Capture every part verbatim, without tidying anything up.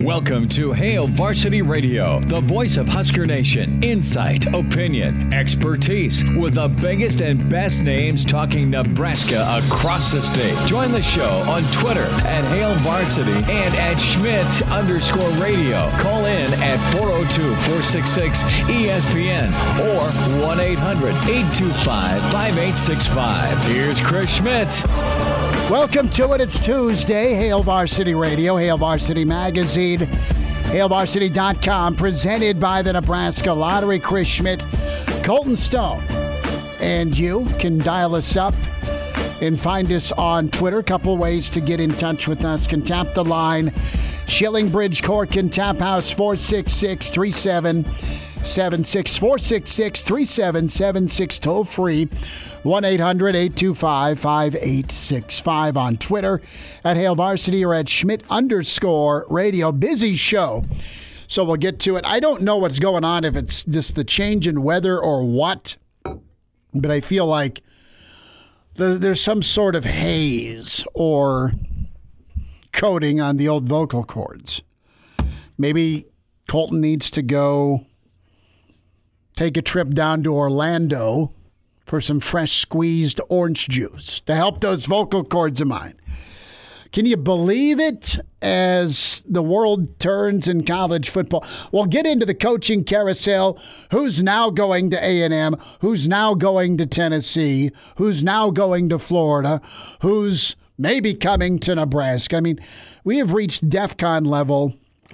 Welcome to Hail Varsity Radio, the voice of Husker Nation. Insight, opinion, expertise, with the biggest and best names talking Nebraska across the state. Join the show on Twitter at Hail Varsity and at Schmitz underscore radio. Call in at four oh two, four six six, E S P N or one eight hundred, eight two five, five eight six five. Here's Chris Schmitz. Welcome to it. It's Tuesday. Hail Varsity Radio, Hail Varsity Magazine, hail varsity dot com, presented by the Nebraska Lottery. Chris Schmidt, Colton Stone, and you can dial us up and find us on Twitter. A couple ways to get in touch with us. Can tap the line. Shillingbridge Court can tap house four six six, three seven seven six, four six six, three seven seven six, toll free. one eight hundred, eight two five, five eight six five on Twitter, at Hail Varsity or at Schmidt underscore radio. Busy show, so we'll get to it. I don't know what's going on, if it's just the change in weather or what, but I feel like the, there's some sort of haze or coating on the old vocal cords. Maybe Colton needs to go take a trip down to Orlando for some fresh squeezed orange juice to help those vocal cords of mine. Can you believe it, as the world turns in college football? We'll get into the coaching carousel. Who's now going to A and M? Who's now going to Tennessee? Who's now going to Florida? Who's maybe coming to Nebraska? I mean, we have reached DEFCON level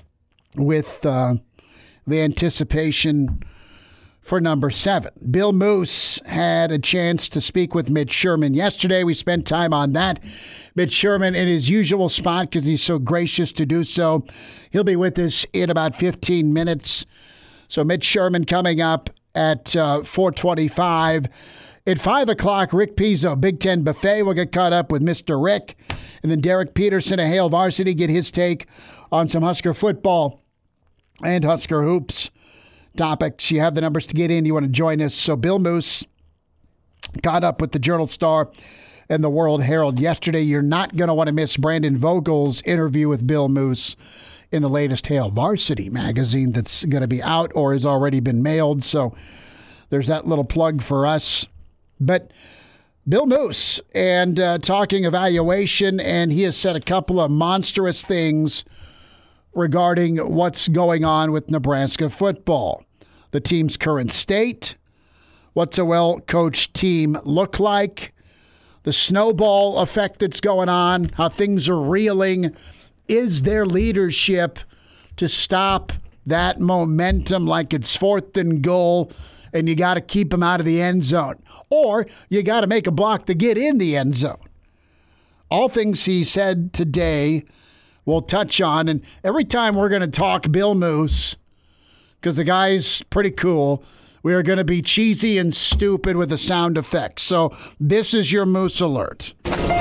with uh, the anticipation for number seven. Bill Moos had a chance to speak with Mitch Sherman yesterday. We spent time on that. Mitch Sherman in his usual spot, because he's so gracious to do so. He'll be with us in about fifteen minutes. So Mitch Sherman coming up at uh, four twenty-five. At five o'clock, Rick Pizzo, Big Ten Buffet. We'll get caught up with Mister Rick. And then Derek Peterson of Hail Varsity, get his take on some Husker football and Husker hoops topics. You have the numbers to get in. You want to join us. So Bill Moos caught up with the Journal Star and the World Herald yesterday. You're not going to want to miss Brandon Vogel's interview with Bill Moos in the latest Hail Varsity magazine that's going to be out or has already been mailed. So there's that little plug for us. But Bill Moos, and uh, talking evaluation, and he has said a couple of monstrous things regarding what's going on with Nebraska football. The team's current state, what's a well-coached team look like, the snowball effect that's going on, how things are reeling. Is there leadership to stop that momentum like it's fourth and goal and you got to keep them out of the end zone? Or you got to make a block to get in the end zone. All things he said today we'll touch on. And every time we're going to talk Bill Moos, because the guy's pretty cool, we are going to be cheesy and stupid with the sound effects. So this is your Moose alert.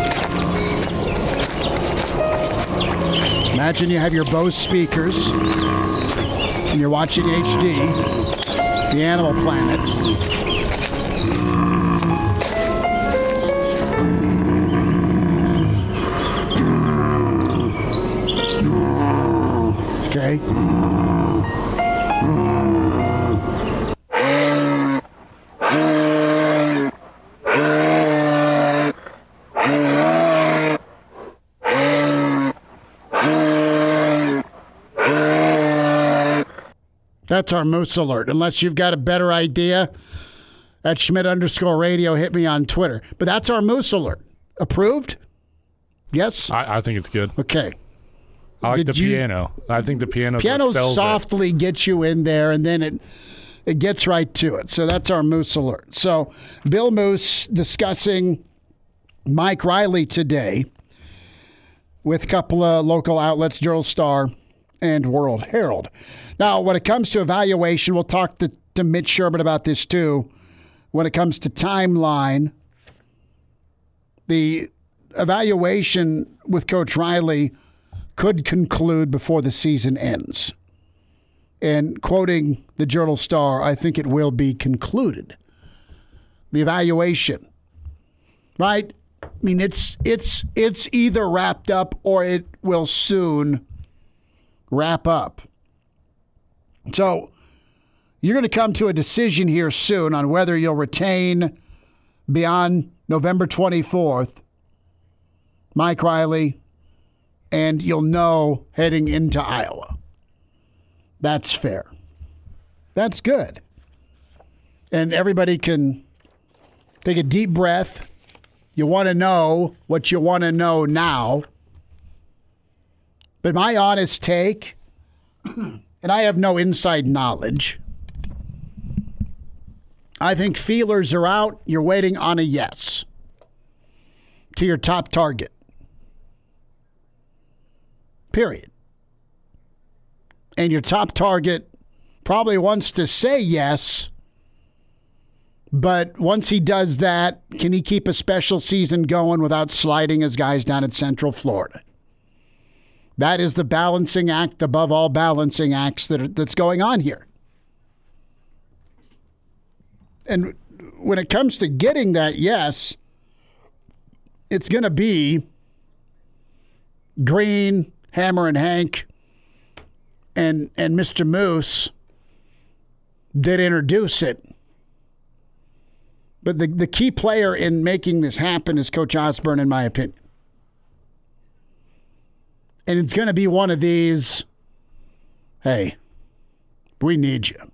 Imagine you have your Bose speakers and you're watching H D, the Animal Planet. Okay. That's our Moose alert. Unless you've got a better idea, at Schmidt underscore radio, hit me on Twitter. But that's our Moose alert. Approved? Yes? I, I think it's good. Okay. I like Did the you, piano. I think the piano piano sells softly it. gets you in there, and then it it gets right to it. So that's our Moose alert. So Bill Moos discussing Mike Riley today with a couple of local outlets, Journal Star and World Herald. Now, when it comes to evaluation, we'll talk to, to Mitch Sherman about this too. When it comes to timeline, the evaluation with Coach Riley could conclude before the season ends. And quoting the Journal Star, I think it will be concluded. The evaluation, right? I mean, it's it's it's either wrapped up or it will soon wrap up. So you're going to come to a decision here soon on whether you'll retain beyond November twenty-fourth, Mike Riley, and you'll know heading into Iowa. That's fair. That's good. And everybody can take a deep breath. You want to know what you want to know now. But my honest take, and I have no inside knowledge, I think feelers are out. You're waiting on a yes to your top target. Period. And your top target probably wants to say yes, but once he does that, can he keep a special season going without sliding his guys down at Central Florida? That is the balancing act above all balancing acts that are, that's going on here. And when it comes to getting that yes, it's going to be Green, Hammer and Hank, and and Mister Moose that introduce it. But the, the key player in making this happen is Coach Osborne, in my opinion. And it's going to be one of these, hey, we need you.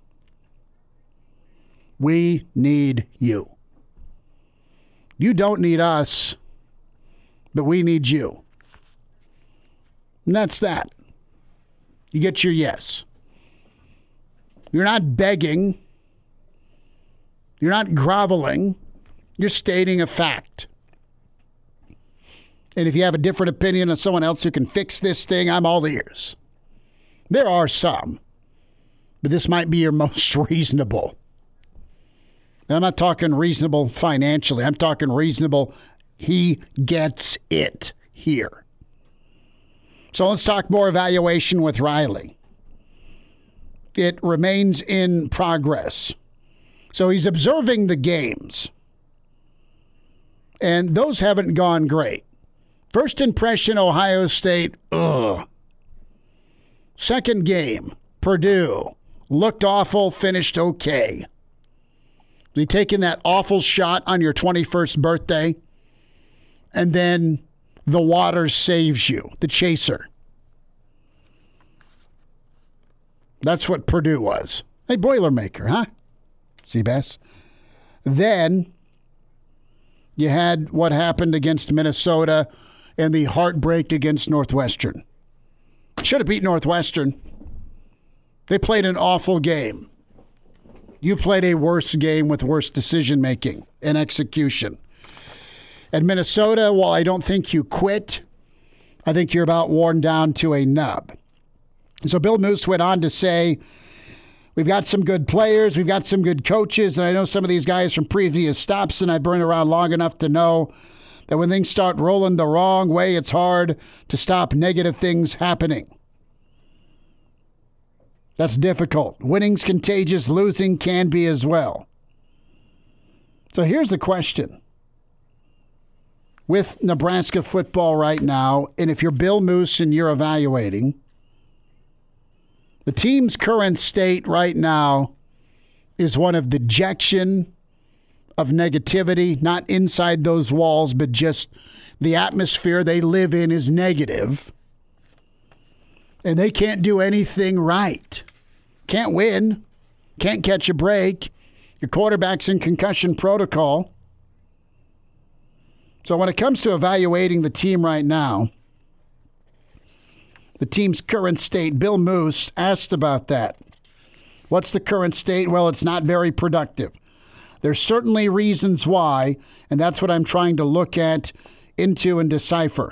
We need you. You don't need us, but we need you. And that's that. You get your yes. You're not begging. You're not groveling. You're stating a fact. And if you have a different opinion of someone else who can fix this thing, I'm all ears. There are some, but this might be your most reasonable. And I'm not talking reasonable financially. I'm talking reasonable. He gets it here. So let's talk more evaluation with Riley. It remains in progress. So he's observing the games. And those haven't gone great. First impression, Ohio State, ugh. Second game, Purdue, looked awful, finished okay. You taking that awful shot on your twenty-first birthday, and then the water saves you, the chaser. That's what Purdue was. A Boilermaker, huh? Seabass. Then you had what happened against Minnesota and the heartbreak against Northwestern. Should have beat Northwestern. They played an awful game. You played a worse game with worse decision-making and execution. At Minnesota, while I don't think you quit, I think you're about worn down to a nub. So Bill Moose went on to say, we've got some good players, we've got some good coaches, and I know some of these guys from previous stops, and I've been around long enough to know that when things start rolling the wrong way, it's hard to stop negative things happening. That's difficult. Winning's contagious, losing can be as well. So here's the question. With Nebraska football right now, and if you're Bill Moose and you're evaluating, the team's current state right now is one of dejection, of negativity, not inside those walls, but just the atmosphere they live in is negative. And they can't do anything right. Can't win. Can't catch a break. Your quarterback's in concussion protocol. So when it comes to evaluating the team right now, the team's current state, Bill Moose asked about that. What's the current state? Well, it's not very productive. There's certainly reasons why, and that's what I'm trying to look at, into, and decipher.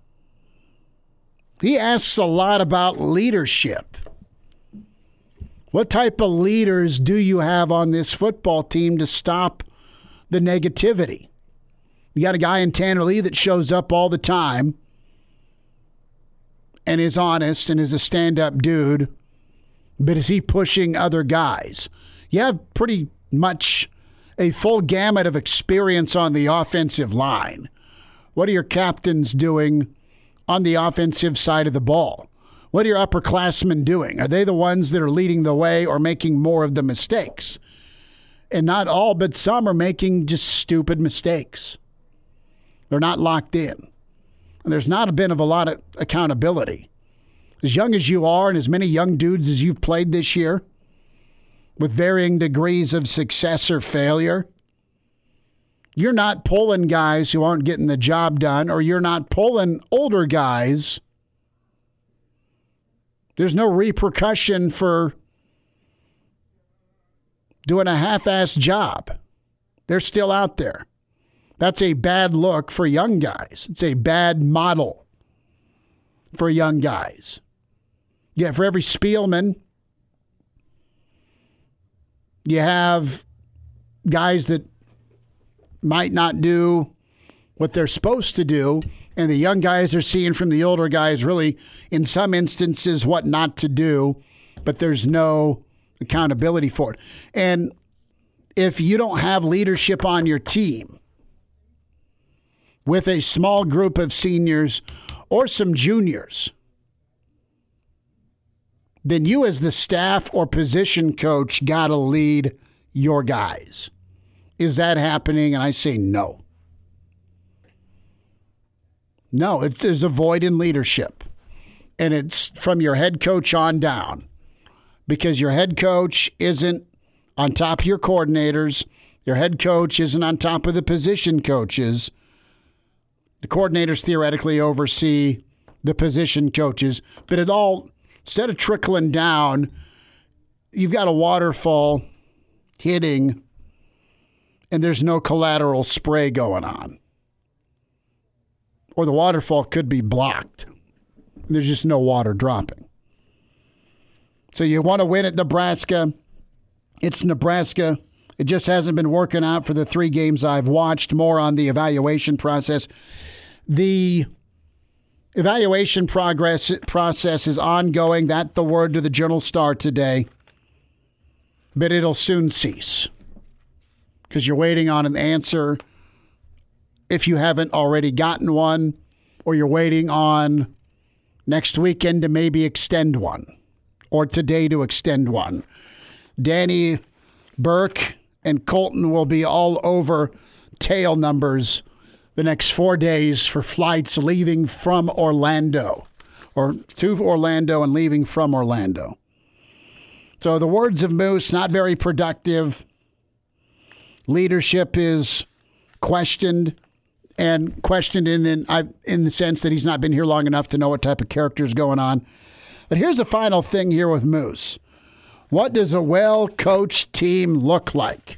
He asks a lot about leadership. What type of leaders do you have on this football team to stop the negativity? You got a guy in Tanner Lee that shows up all the time and is honest and is a stand-up dude, but is he pushing other guys? You have pretty much a full gamut of experience on the offensive line. What are your captains doing on the offensive side of the ball? What are your upperclassmen doing? Are they the ones that are leading the way or making more of the mistakes? And not all, but some are making just stupid mistakes. They're not locked in. And there's not been of a lot of accountability. As young as you are and as many young dudes as you've played this year, with varying degrees of success or failure, you're not pulling guys who aren't getting the job done, or you're not pulling older guys. There's no repercussion for doing a half-assed job. They're still out there. That's a bad look for young guys. It's a bad model for young guys. Yeah, for every Spielman, you have guys that might not do what they're supposed to do, and the young guys are seeing from the older guys really, in some instances, what not to do, but there's no accountability for it. And if you don't have leadership on your team with a small group of seniors or some juniors, then you as the staff or position coach got to lead your guys. Is that happening? And I say no. No, it's, there's a void in leadership. And it's from your head coach on down. Because your head coach isn't on top of your coordinators. Your head coach isn't on top of the position coaches. The coordinators theoretically oversee the position coaches. But it all, instead of trickling down, you've got a waterfall hitting, and there's no collateral spray going on. Or the waterfall could be blocked. There's just no water dropping. So you want to win at Nebraska. It's Nebraska. It just hasn't been working out for the three games I've watched. More on the evaluation process. The evaluation progress process is ongoing. That's the word to the Journal-Star today. But it'll soon cease. Because you're waiting on an answer if you haven't already gotten one, or you're waiting on next weekend to maybe extend one, or today to extend one. Danny Burke and Colton will be all over tail numbers the next four days for flights leaving from Orlando, or to Orlando and leaving from Orlando. So the words of Moose, not very productive. Leadership is questioned, and questioned in in, in the sense that he's not been here long enough to know what type of character is going on. But here's the final thing here with Moose. What does a well-coached team look like?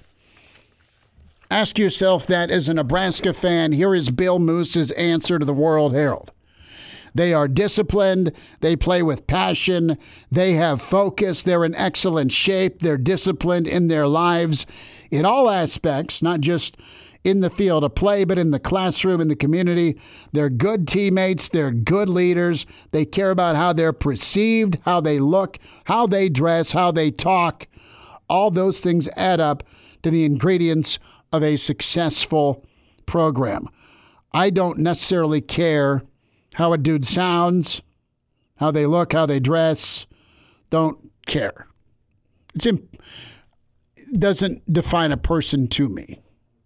Ask yourself that as a Nebraska fan. Here is Bill Moose's answer to the World Herald. They are disciplined. They play with passion. They have focus. They're in excellent shape. They're disciplined in their lives in all aspects, not just in the field of play, but in the classroom, in the community. They're good teammates. They're good leaders. They care about how they're perceived, how they look, how they dress, how they talk. All those things add up to the ingredients of a successful program. I don't necessarily care how a dude sounds, how they look, how they dress. Don't care. It's imp- it doesn't define a person to me.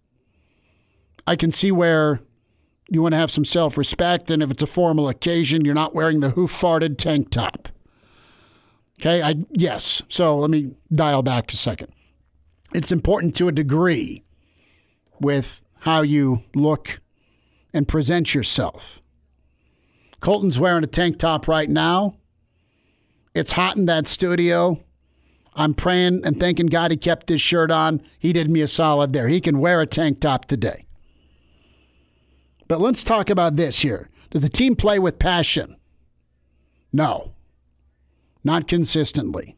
I can see where you want to have some self-respect, and if it's a formal occasion, you're not wearing the who-farted tank top. Okay, I yes. So let me dial back a second. It's important to a degree with how you look and present yourself. Colton's wearing a tank top right now. It's hot in that studio. I'm praying and thanking God he kept this shirt on. He did me a solid there. He can wear a tank top today. But let's talk about this here. Does the team play with passion? No. Not consistently.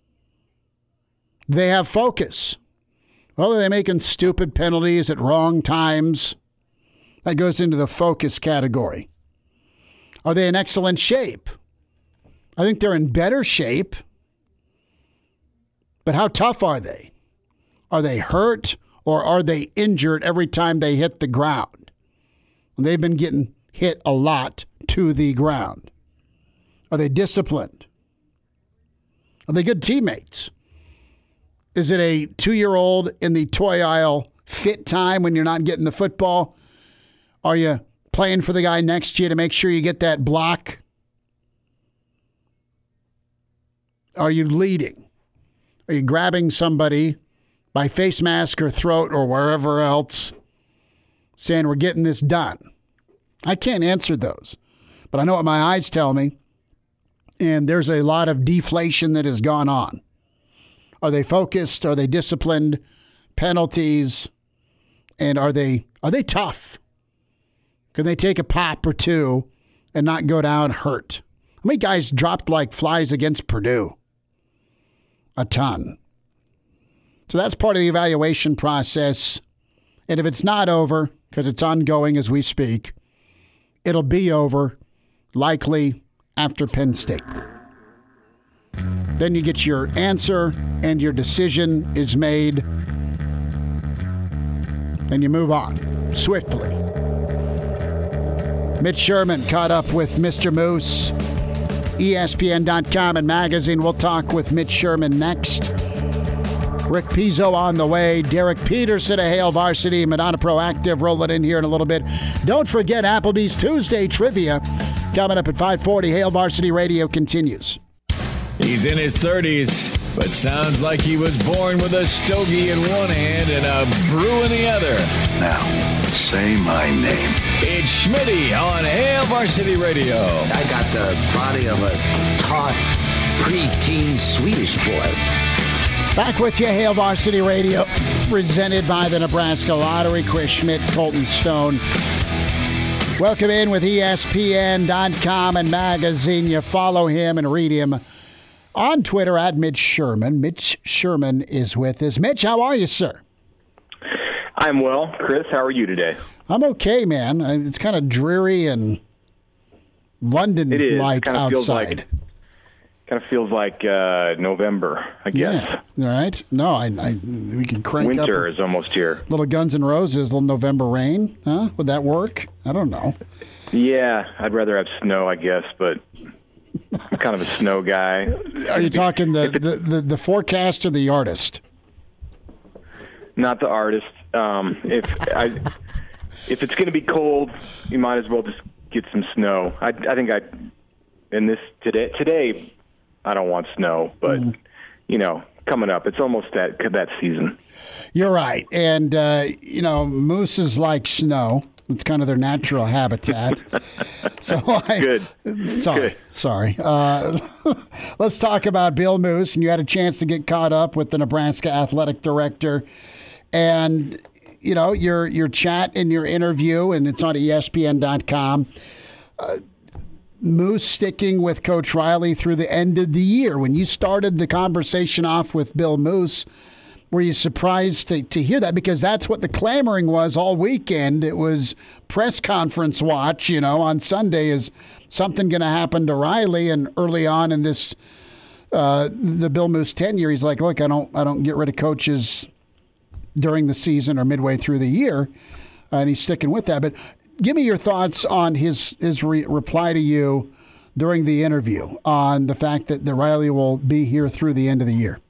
They have focus. Well, are they making stupid penalties at wrong times? That goes into the focus category. Are they in excellent shape? I think they're in better shape. But how tough are they? Are they hurt or are they injured every time they hit the ground? They've been getting hit a lot to the ground. Are they disciplined? Are they good teammates? Is it a two-year-old in the toy aisle fit time when you're not getting the football? Are you playing for the guy next to you to make sure you get that block? Are you leading? Are you grabbing somebody by face mask or throat or wherever else, saying we're getting this done? I can't answer those, but I know what my eyes tell me, and there's a lot of deflation that has gone on. Are they focused? Are they disciplined? Penalties? And are they are they tough? Can they take a pop or two and not go down hurt? How many guys dropped like flies against Purdue? A ton. So that's part of the evaluation process. And if it's not over, because it's ongoing as we speak, it'll be over likely after Penn State. Then you get your answer and your decision is made. And you move on swiftly. Mitch Sherman caught up with Mister Moose. E S P N dot com and magazine. We'll talk with Mitch Sherman next. Rick Pizzo on the way. Derek Peterson of Hail Varsity. Madonna Proactive rolling in here in a little bit. Don't forget Applebee's Tuesday Trivia coming up at five forty. Hail Varsity Radio continues. He's in his thirties, but sounds like he was born with a stogie in one hand and a brew in the other. Now, say my name. It's Schmitty on Hail Varsity Radio. I got the body of a taut, preteen Swedish boy. Back with you, Hail Varsity Radio, presented by the Nebraska Lottery. Chris Schmidt, Colton Stone. Welcome in with E S P N dot com and magazine. You follow him and read him on Twitter at Mitch Sherman. Mitch Sherman is with us. Mitch, how are you, sir? I'm well. Chris, how are you today? I'm okay, man. It's kind of dreary and London-like kind of outside. Feels like, kind of feels like uh, November, I guess. Yeah, all right. No, I, I we can crank Winter up. Winter is almost here. Little Guns N' Roses, little November rain. Huh? Would that work? I don't know. Yeah, I'd rather have snow, I guess, but I'm kind of a snow guy. Are you talking the, the, the, the forecast or the artist? Not the artist. Um, if I, if it's going to be cold, you might as well just get some snow. I, I think I, in this today, today, I don't want snow, but mm. you know, coming up, it's almost that that season. You're right, and uh, you know, mooses like snow. It's kind of their natural habitat. So I, Good. Sorry. Good. Sorry. Uh, let's talk about Bill Moos. And you had a chance to get caught up with the Nebraska athletic director. And, you know, your your chat and your interview, and it's on E S P N dot com. Uh, Moos sticking with Coach Riley through the end of the year. When you started the conversation off with Bill Moos, were you surprised to, to hear that? Because that's what the clamoring was all weekend. It was press conference watch, you know, on Sunday. Is something going to happen to Riley? And early on in this, uh, the Bill Moos tenure, he's like, look, I don't I don't get rid of coaches during the season or midway through the year. Uh, and he's sticking with that. But give me your thoughts on his, his re- reply to you during the interview on the fact that the Riley will be here through the end of the year.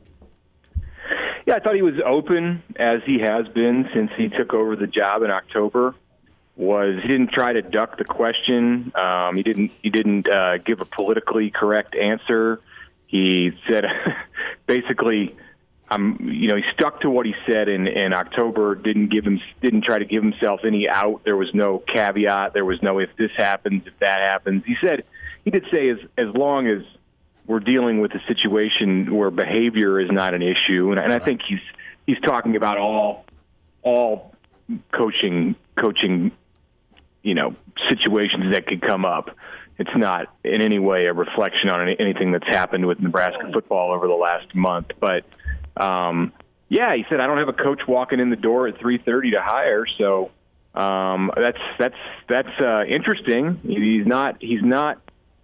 Yeah, I thought he was open, as he has been since he took over the job in October. Was he didn't try to duck the question. Um, he didn't. He didn't uh, give a politically correct answer. He said, basically, um, you know, he stuck to what he said in, in October. Didn't give him. Didn't try to give himself any out. There was no caveat. There was no if this happens, if that happens. He said. He did say as as long as we're dealing with a situation where behavior is not an issue, and, and I think he's he's talking about all all coaching coaching, you know, situations that could come up. It's not in any way a reflection on any, anything that's happened with Nebraska football over the last month. But um, yeah, he said I don't have a coach walking in the door at three thirty to hire, so um, that's that's that's uh, interesting. He's not he's not.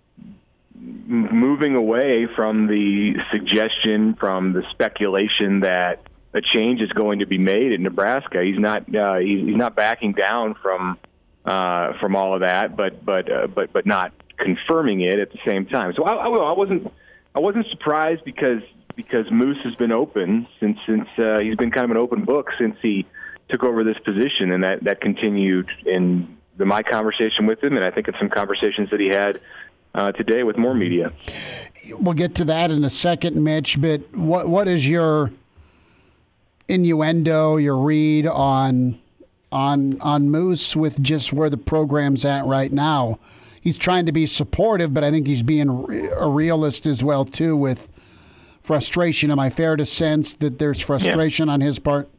moving away from the suggestion, from the speculation that a change is going to be made in Nebraska. He's not uh, he's, he's not backing down from uh, from all of that, but but uh, but but not confirming it at the same time. So I, I, I wasn't I wasn't surprised because because Moose has been open since since uh, he's been kind of an open book since he took over this position, and that, that continued in the, my conversation with him, and I think in some conversations that he had uh, today with more media. We'll get to that in a second, Mitch, but what what is your innuendo, your read on on on Moose with just where the program's at right now? He's trying to be supportive, but I think he's being a realist as well, too, with frustration. Am I fair to sense that there's frustration yeah. on his part?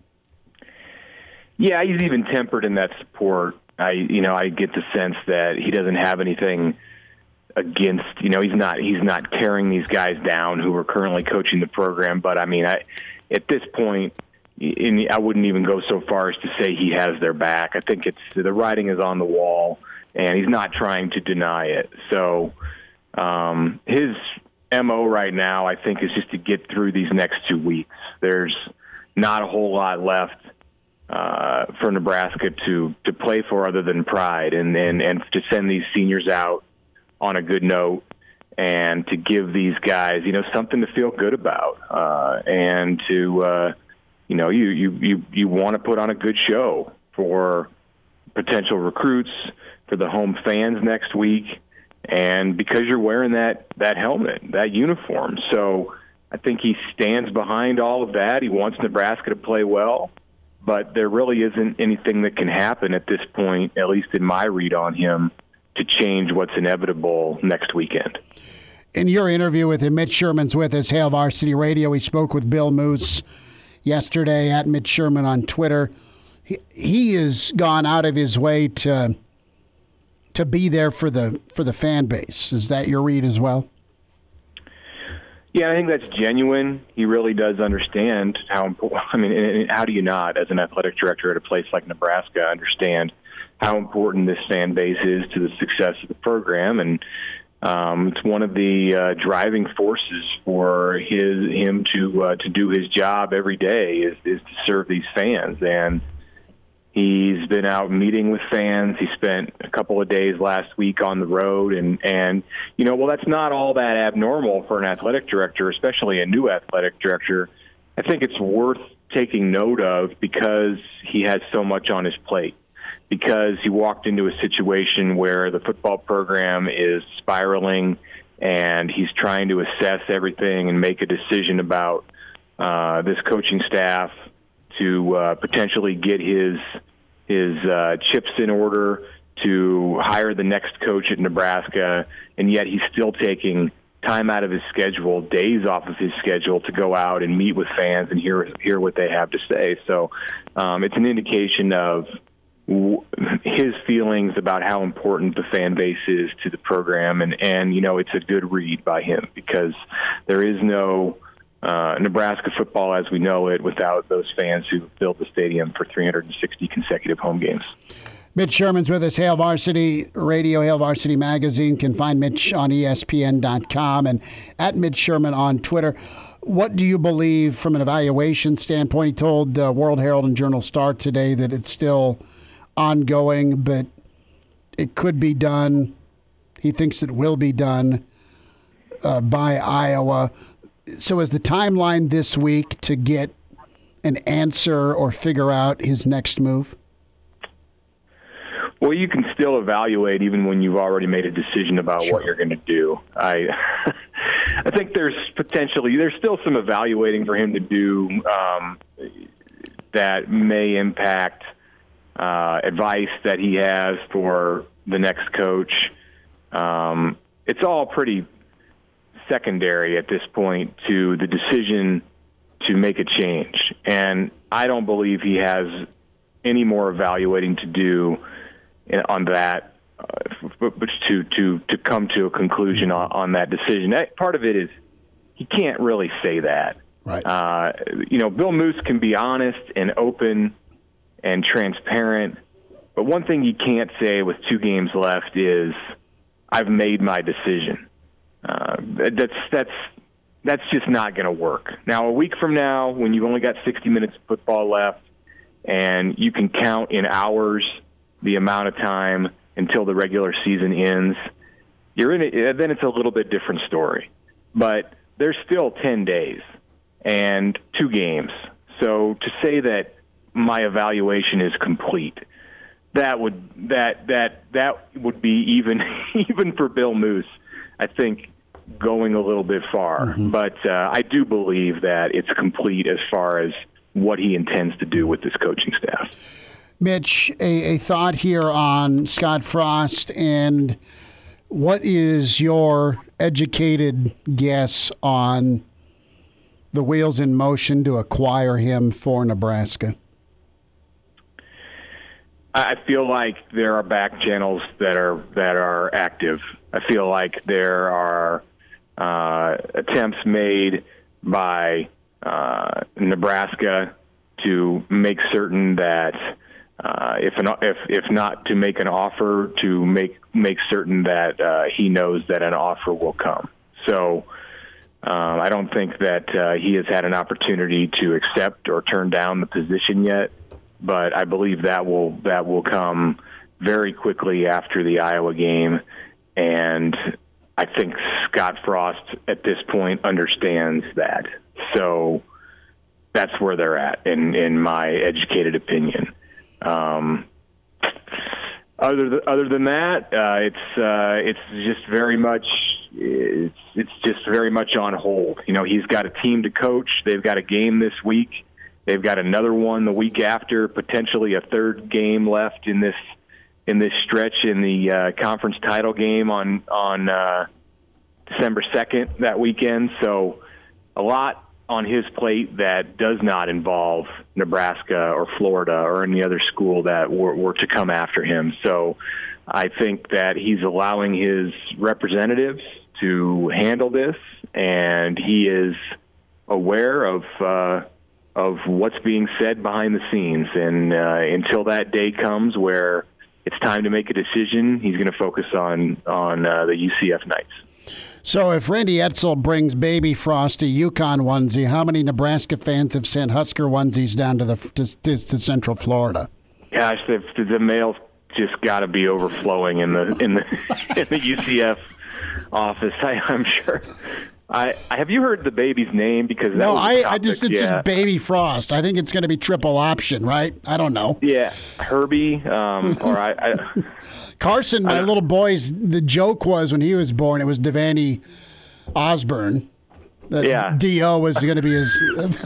Yeah, he's even tempered in that support. I, you know, I get the sense that he doesn't have anything against, you know, he's not he's not tearing these guys down who are currently coaching the program. But I mean, I, at this point, in, I wouldn't even go so far as to say he has their back. I think it's the writing is on the wall, and he's not trying to deny it. So um, his M O right now, I think, is just to get through these next two weeks. There's not a whole lot left Uh, for Nebraska to, to play for other than pride, and, and, and to send these seniors out on a good note and to give these guys, you know, something to feel good about. Uh, and to, uh, you know, you, you, you, you want to put on a good show for potential recruits, for the home fans next week. And because you're wearing that, that helmet, that uniform. So I think he stands behind all of that. He wants Nebraska to play well. But there really isn't anything that can happen at this point, at least in my read on him, to change what's inevitable next weekend. In your interview with him, Mitch Sherman's with us, Hail Varsity Radio. He spoke with Bill Moose yesterday at Mitch Sherman on Twitter. He, he has gone out of his way to to be there for the for the fan base. Is that your read as well? Yeah, I think that's genuine. He really does understand how important. I mean, how do you not, as an athletic director at a place like Nebraska, understand how important this fan base is to the success of the program? And um, it's one of the uh, driving forces for his him to uh, to do his job every day is, is to serve these fans. And he's been out meeting with fans. He spent a couple of days last week on the road. And, and, you know, well, that's not all that abnormal for an athletic director, especially a new athletic director. I think it's worth taking note of because he has so much on his plate, because he walked into a situation where the football program is spiraling and he's trying to assess everything and make a decision about uh, this coaching staff to uh, potentially get his his uh, chips in order to hire the next coach at Nebraska, and yet he's still taking time out of his schedule, days off of his schedule, to go out and meet with fans and hear hear what they have to say. So um, it's an indication of w- his feelings about how important the fan base is to the program, and, and you know, it's a good read by him because there is no Uh, Nebraska football as we know it without those fans who filled the stadium for three hundred sixty consecutive home games. Mitch Sherman's with us, Hail Varsity Radio, Hail Varsity Magazine. Can find Mitch on E S P N dot com and at Mitch Sherman on Twitter. What do you believe from an evaluation standpoint? He told uh, World Herald and Journal Star today that it's still ongoing, but it could be done. He thinks it will be done uh, by Iowa. So is the timeline this week to get an answer or figure out his next move? Well, you can still evaluate even when you've already made a decision about sure. what you're going to do. I I think there's potentially, there's still some evaluating for him to do um, that may impact uh, advice that he has for the next coach. Um, it's all pretty secondary at this point to the decision to make a change. And I don't believe he has any more evaluating to do on that, uh, but to, to, to come to a conclusion on, on that decision. That, part of it is he can't really say that. Right. Uh, you know, Bill Moose can be honest and open and transparent, but one thing he can't say with two games left is, I've made my decision. Uh, that's that's that's just not going to work. Now, a week from now, when you've only got sixty minutes of football left, and you can count in hours the amount of time until the regular season ends, you're in it, then it's a little bit different story. But there's still ten days and two games. So to say that my evaluation is complete, that would that that that would be even even for Bill Moose, I think, going a little bit far. Mm-hmm. But uh, I do believe that it's complete as far as what he intends to do with this coaching staff. Mitch, a, a thought here on Scott Frost, and what is your educated guess on the wheels in motion to acquire him for Nebraska? I feel like there are back channels that are that are active. I feel like there are uh, attempts made by uh, Nebraska to make certain that uh, if an, if if not to make an offer, to make make certain that uh, he knows that an offer will come. So um, I don't think that uh, he has had an opportunity to accept or turn down the position yet. But I believe that will that will come very quickly after the Iowa game, and I think Scott Frost at this point understands that. So that's where they're at, in in my educated opinion. Um, other th- other than that, uh, it's uh, it's just very much it's it's just very much on hold. You know, he's got a team to coach. They've got a game this week. They've got another one the week after, potentially a third game left in this in this stretch in the uh, conference title game on on uh, December second that weekend. So a lot on his plate that does not involve Nebraska or Florida or any other school that were, were to come after him. So I think that he's allowing his representatives to handle this, and he is aware of uh, of what's being said behind the scenes. And uh, until that day comes where it's time to make a decision, he's going to focus on, on uh, the U C F Knights. So if Randy Edsall brings Baby Frost a UConn onesie, how many Nebraska fans have sent Husker onesies down to the to, to, to Central Florida? Gosh, the, the mail's just got to be overflowing in the in the in the U C F office. I, I'm sure. I, I have you heard the baby's name? Because that no, was I, topic, I just it's yeah. just Baby Frost. I think it's going to be triple option, right? I don't know. Yeah, Herbie, um, or I. I Carson, my I, little boy's, the joke was when he was born, it was Devaney Osborne. That yeah, D O was going to be his.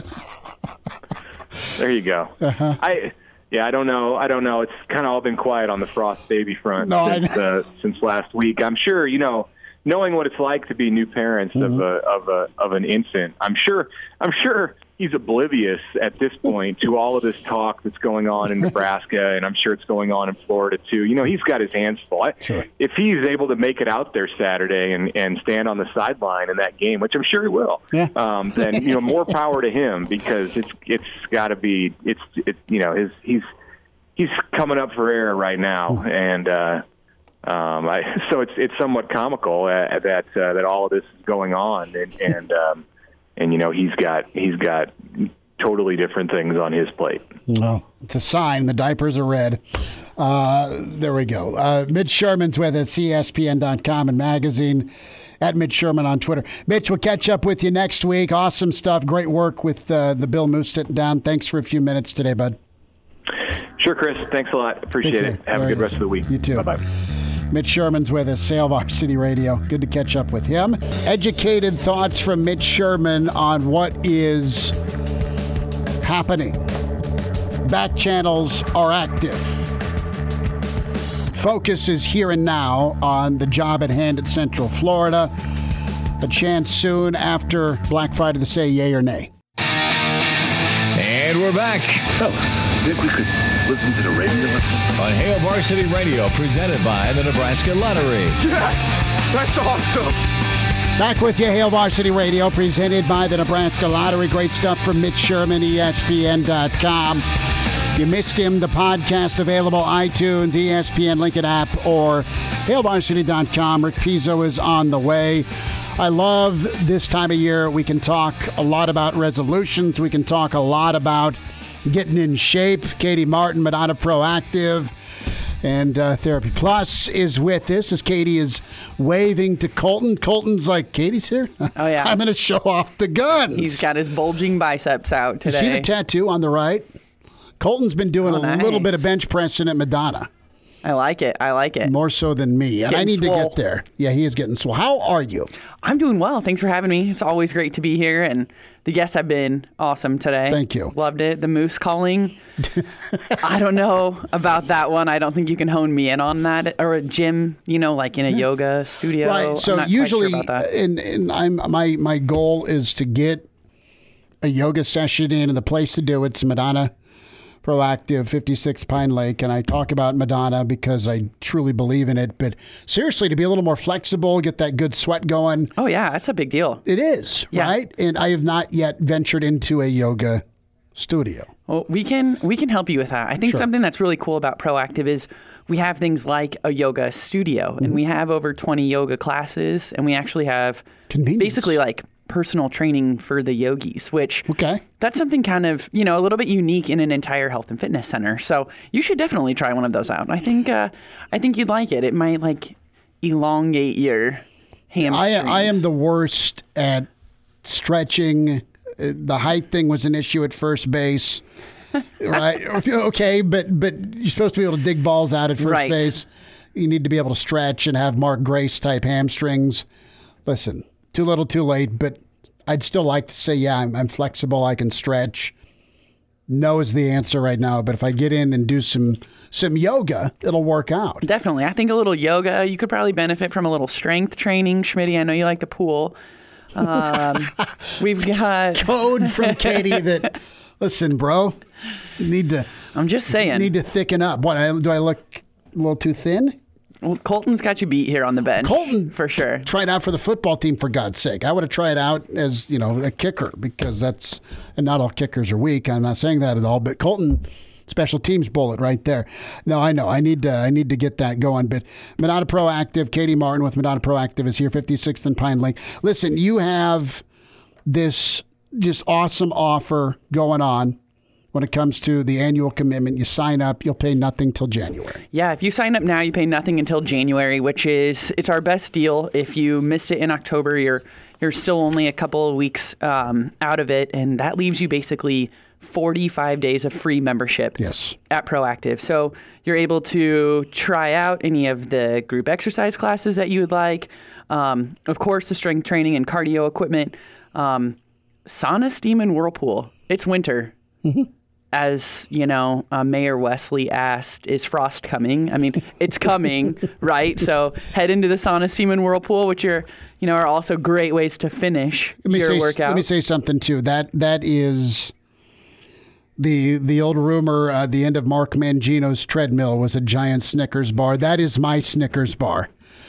There you go. Uh-huh. I. Yeah, I don't know. I don't know. It's kind of all been quiet on the Frost baby front no, since, uh, since last week. I'm sure, you know, knowing what it's like to be new parents mm-hmm. of a of a of an infant, I'm sure I'm sure he's oblivious at this point to all of this talk that's going on in Nebraska, and I'm sure it's going on in Florida too. You know, he's got his hands full. I, sure. If he's able to make it out there Saturday and, and stand on the sideline in that game, which I'm sure he will, yeah. um, then you know, more power to him, because it's it's got to be it's it you know his he's he's coming up for air right now, and. uh Um, I, so it's it's somewhat comical uh, that uh, that all of this is going on, and and, um, and you know he's got he's got totally different things on his plate. Well, it's a sign. The diapers are red. Uh, there we go. Uh, Mitch Sherman's with us, E S P N dot com and magazine, at Mitch Sherman on Twitter. Mitch, we'll catch up with you next week. Awesome stuff. Great work with uh, the Bill Moose sitting down. Thanks for a few minutes today, bud. Sure, Chris. Thanks a lot. Appreciate it. Have a good rest of the week. You too. Bye-bye. Mitch Sherman's with us, Hail Varsity Radio. Good to catch up with him. Educated thoughts from Mitch Sherman on what is happening. Back channels are active. Focus is here and now on the job at hand at Central Florida. A chance soon after Black Friday to say yay or nay. And we're back. Fellas, think we could listen to the radio listen? On Hail Varsity Radio, presented by the Nebraska Lottery. Yes! That's awesome! Back with you, Hail Varsity Radio, presented by the Nebraska Lottery. Great stuff from Mitch Sherman, E S P N dot com. You missed him, the podcast available, iTunes, E S P N Lincoln app, or Hail Varsity dot com. Rick Pizzo is on the way. I love this time of year. We can talk a lot about resolutions. We can talk a lot about getting in shape. Katie Martin, Madonna Proactive, And uh, Therapy Plus is with us as Katie is waving to Colton. Colton's like, Katie's here? Oh, yeah. I'm going to show off the guns. He's got his bulging biceps out today. You see the tattoo on the right? Colton's been doing Oh, a nice. little bit of bench pressing at Madonna. I like it. I like it. More so than me. And Getting I need swole. to get there. Yeah, he is getting swole. How are you? I'm doing well. Thanks for having me. It's always great to be here. And the guests have been awesome today. Thank you. Loved it. The moose calling. I don't know about that one. I don't think you can hone me in on that. Or a gym, you know, like in a yoga studio. Right. So I'm not usually, quite sure about that. and, and I'm my my goal is to get a yoga session in, and the place to do it's Madonna Proactive, fifty-six Pine Lake, and I talk about Madonna because I truly believe in it. But seriously, to be a little more flexible, get that good sweat going. Oh, yeah. That's a big deal. It is, Yeah. right? And I have not yet ventured into a yoga studio. Well, we can we can help you with that. I think Sure. something that's really cool about Proactive is we have things like a yoga studio, Mm-hmm. and we have over twenty yoga classes, and we actually have Convenience. basically like personal training for the yogis, which Okay. that's something kind of, you know, a little bit unique in an entire health and fitness center. So you should definitely try one of those out. I think uh, I think you'd like it. It might like elongate your hamstrings. I I am the worst at stretching. Uh, The height thing was an issue at first base, right? Okay, but but you're supposed to be able to dig balls out at first Right. base. You need to be able to stretch and have Mark Grace type hamstrings. Listen, too little, too late. But I'd still like to say, yeah, I'm, I'm flexible. I can stretch. No is the answer right now. But if I get in and do some some yoga, it'll work out. Definitely. I think a little yoga, you could probably benefit from a little strength training. Schmitty, I know you like the pool. Um, we've got, Code from Katie that, listen, bro, you need to I'm just saying. need to thicken up. What, I- do I look a little too thin? Well, Colton's got you beat here on the bench. Colton for sure. Tried out for the football team, for God's sake. I would have tried out as, you know, a kicker because that's, and not all kickers are weak. I'm not saying that at all, but Colton, special teams bullet right there. No, I know. I need to, I need to get that going. But Madonna Proactive, Katie Martin with Madonna Proactive is here, fifty-sixth and Pine Lake. Listen, you have this just awesome offer going on when it comes to the annual commitment. You sign up, you'll pay nothing till January. Yeah, if you sign up now, you pay nothing until January, which is it's our best deal. If you missed it in October, you're you're still only a couple of weeks um, out of it, and that leaves you basically forty-five days of free membership. Yes. At Proactive. So you're able to try out any of the group exercise classes that you would like. Um, of course, the strength training and cardio equipment. Um, sauna, steam, and whirlpool. It's winter. Mm-hmm. As, you know, uh, Mayor Wesley asked, is frost coming? I mean, it's coming, right? So head into the sauna, steam, and whirlpool, which are, you know, are also great ways to finish Let me your say, workout. Let me say something too. That that is the the old rumor. Uh, the end of Mark Mangino's treadmill was a giant Snickers bar. That is my Snickers bar.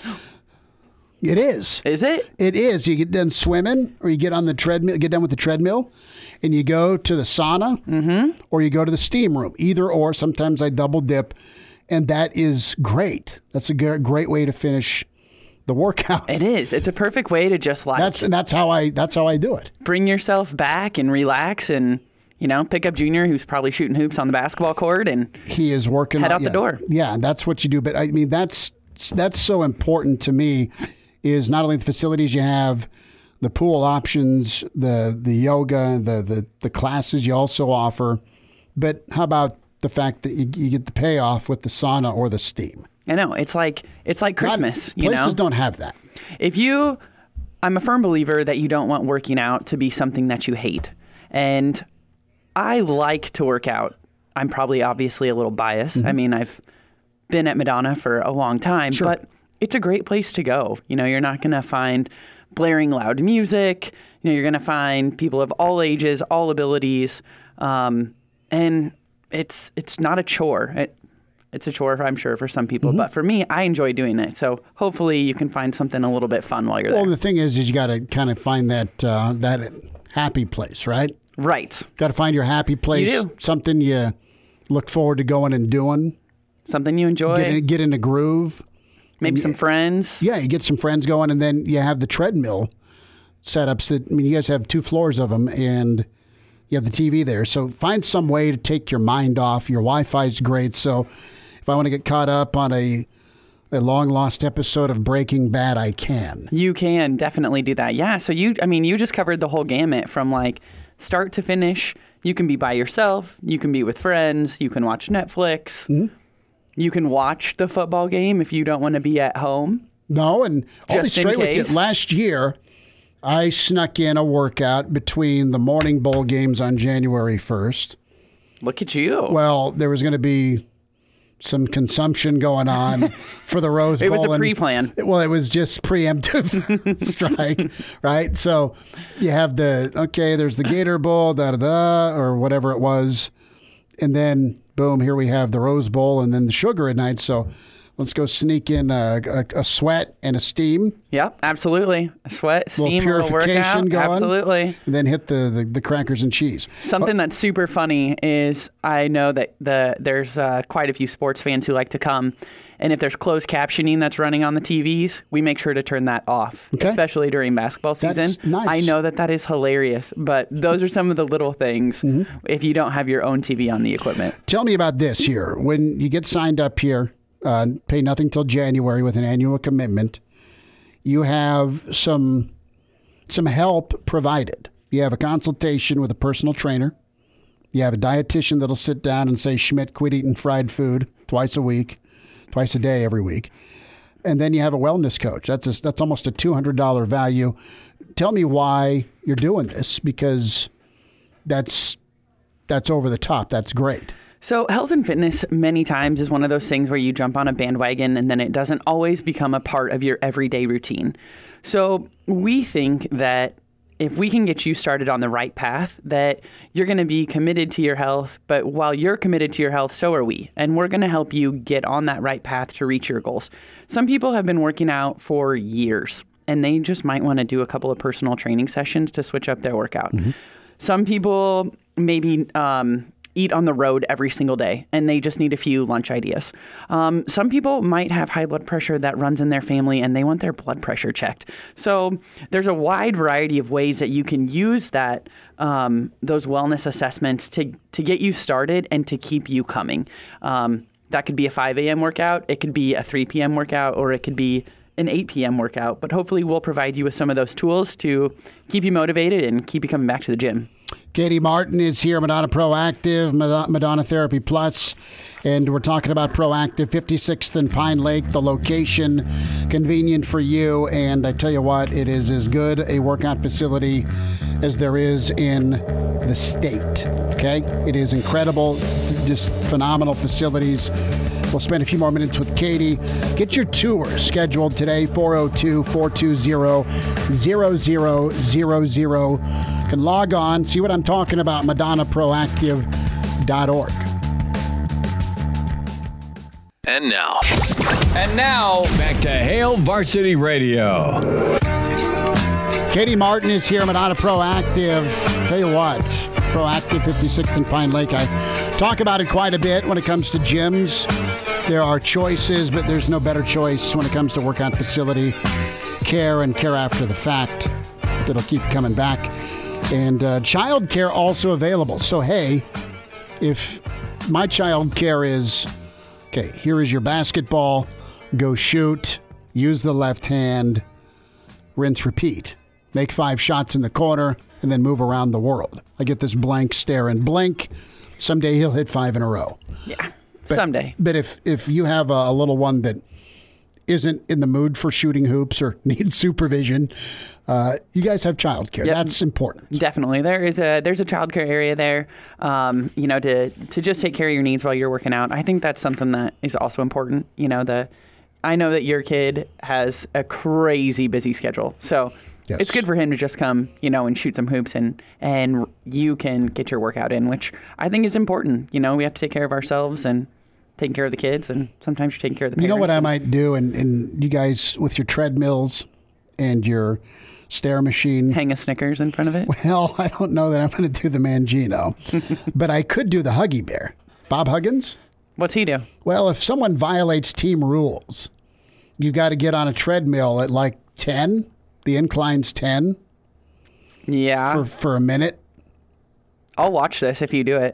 It is. Is it? It is. You get done swimming, or you get on the treadmill, get done with the treadmill, and you go to the sauna, mm-hmm. or you go to the steam room. Either or. Sometimes I double dip, and that is great. That's a g- great way to finish the workout. It is. It's a perfect way to just like That's and that's how I that's how I do it. bring yourself back and relax and, you know, pick up Junior, who's probably shooting hoops on the basketball court, and He is working. Head on- out the yeah. door. Yeah, that's what you do. But I mean, that's that's so important to me. Is not only the facilities you have, the pool options, the the yoga, the the the classes you also offer, but how about the fact that you, you get the payoff with the sauna or the steam? I know it's like it's like Christmas. Not, you places know, don't have that. if you, I'm a firm believer that you don't want working out to be something that you hate, and I like to work out. I'm probably obviously a little biased. Mm-hmm. I mean, I've been at Madonna for a long time, Sure. but it's a great place to go. You know, you're not going to find blaring loud music. You know, you're going to find people of all ages, all abilities, um, and it's it's not a chore. It, it's a chore, I'm sure, for some people, Mm-hmm. but for me, I enjoy doing it. So hopefully, you can find something a little bit fun while you're Well, there. the thing is, is you got to kind of find that uh, that happy place, right? Right. Got to find your happy place. You do. Something you look forward to going and doing. Something you enjoy. Get in, get in a groove. Maybe some friends. Yeah, you get some friends going, and then you have the treadmill setups. That I mean, you guys have two floors of them, and you have the T V there. So find some way to take your mind off. Your Wi-Fi is great. So if I want to get caught up on a a long lost episode of Breaking Bad, I can. You can definitely do that. Yeah. So you, I mean, you just covered the whole gamut from like start to finish. You can be by yourself. You can be with friends. You can watch Netflix. Mm-hmm. You can watch the football game if you don't want to be at home. No, and I'll be Just in straight with you. case. Last year, I snuck in a workout between the morning bowl games on January first. Look at you. Well, there was going to be some consumption going on for the Rose Bowl. It was a and- pre-plan. Well, it was just preemptive strike, right? So you have the, okay, there's the Gator Bowl, da-da-da, or whatever it was. And then, boom, here we have the Rose Bowl and then the Sugar at night. So let's go sneak in a, a, a sweat and a steam. Yep, absolutely. A sweat, Little steam, a little purification workout. going. Absolutely. And then hit the, the, the crackers and cheese. Something that's super funny is I know that the there's uh, quite a few sports fans who like to come, and if there's closed captioning that's running on the T Vs, we make sure to turn that off, Okay. especially during basketball season. That's nice. I know that that is hilarious, but those are some of the little things Mm-hmm. if you don't have your own T V on the equipment. Tell me about this here. When you get signed up here, uh, pay nothing till January with an annual commitment, you have some some help provided. You have a consultation with a personal trainer. You have a dietitian that'll sit down and say, Schmidt, quit eating fried food twice a week, twice a day every week. And then you have a wellness coach. That's a, that's almost a two hundred dollars value. Tell me why you're doing this, because that's that's over the top. That's great. So health and fitness many times is one of those things where you jump on a bandwagon and then it doesn't always become a part of your everyday routine. So we think that if we can get you started on the right path, that you're going to be committed to your health, but while you're committed to your health, so are we. And we're going to help you get on that right path to reach your goals. Some people have been working out for years and they just might want to do a couple of personal training sessions to switch up their workout. Mm-hmm. Some people maybe um, eat on the road every single day and they just need a few lunch ideas. Um, some people might have high blood pressure that runs in their family and they want their blood pressure checked. So there's a wide variety of ways that you can use that um, those wellness assessments to to get you started and to keep you coming. Um, that could be a five a.m. workout, it could be a three p.m. workout, or it could be an eight p.m. workout. But hopefully we'll provide you with some of those tools to keep you motivated and keep you coming back to the gym. Katie Martin is here, Madonna Proactive, Madonna Therapy Plus, and we're talking about Proactive, fifty-sixth and Pine Lake, the location, convenient for you, and I tell you what, it is as good a workout facility as there is in the state, okay? It is incredible, just phenomenal facilities. We'll spend a few more minutes with Katie. Get your tour scheduled today, four oh two, four two zero, zero zero zero zero. You can log on, see what I'm talking about, Madonna Proactive dot org. And now. And now, back to Hail Varsity Radio. Katie Martin is here, Madonna Proactive. Tell you what, Proactive, fifty-sixth and Pine Lake. I talk about it quite a bit when it comes to gyms. There are choices, but there's no better choice when it comes to workout facility care and care after the fact. That'll keep you coming back. And uh, child care also available. So, hey, if my child care is, okay, here is your basketball, go shoot, use the left hand, rinse, repeat. Make five shots in the corner, and then move around the world. I get this blank stare and blink. Someday he'll hit five in a row. Yeah, But, someday. But if, if you have a, a little one that isn't in the mood for shooting hoops or needs supervision, uh, you guys have childcare. Yep. That's important. Definitely, there is a there's a childcare area there. Um, you know, to to just take care of your needs while you're working out. I think that's something that is also important. You know, the I know that your kid has a crazy busy schedule, so Yes. it's good for him to just come, you know, and shoot some hoops, and and you can get your workout in, which I think is important. You know, we have to take care of ourselves and taking care of the kids, and sometimes you're taking care of the You parents. know what I and- might do, and, and you guys with your treadmills and your stair machine. hang a Snickers in front of it. Well, I don't know that I'm going to do the Mangino, but I could do the Huggy Bear. Bob Huggins? What's he do? Well, if someone violates team rules, you've got to get on a treadmill at like ten. The incline's ten Yeah, for, for a minute. I'll watch this if you do it.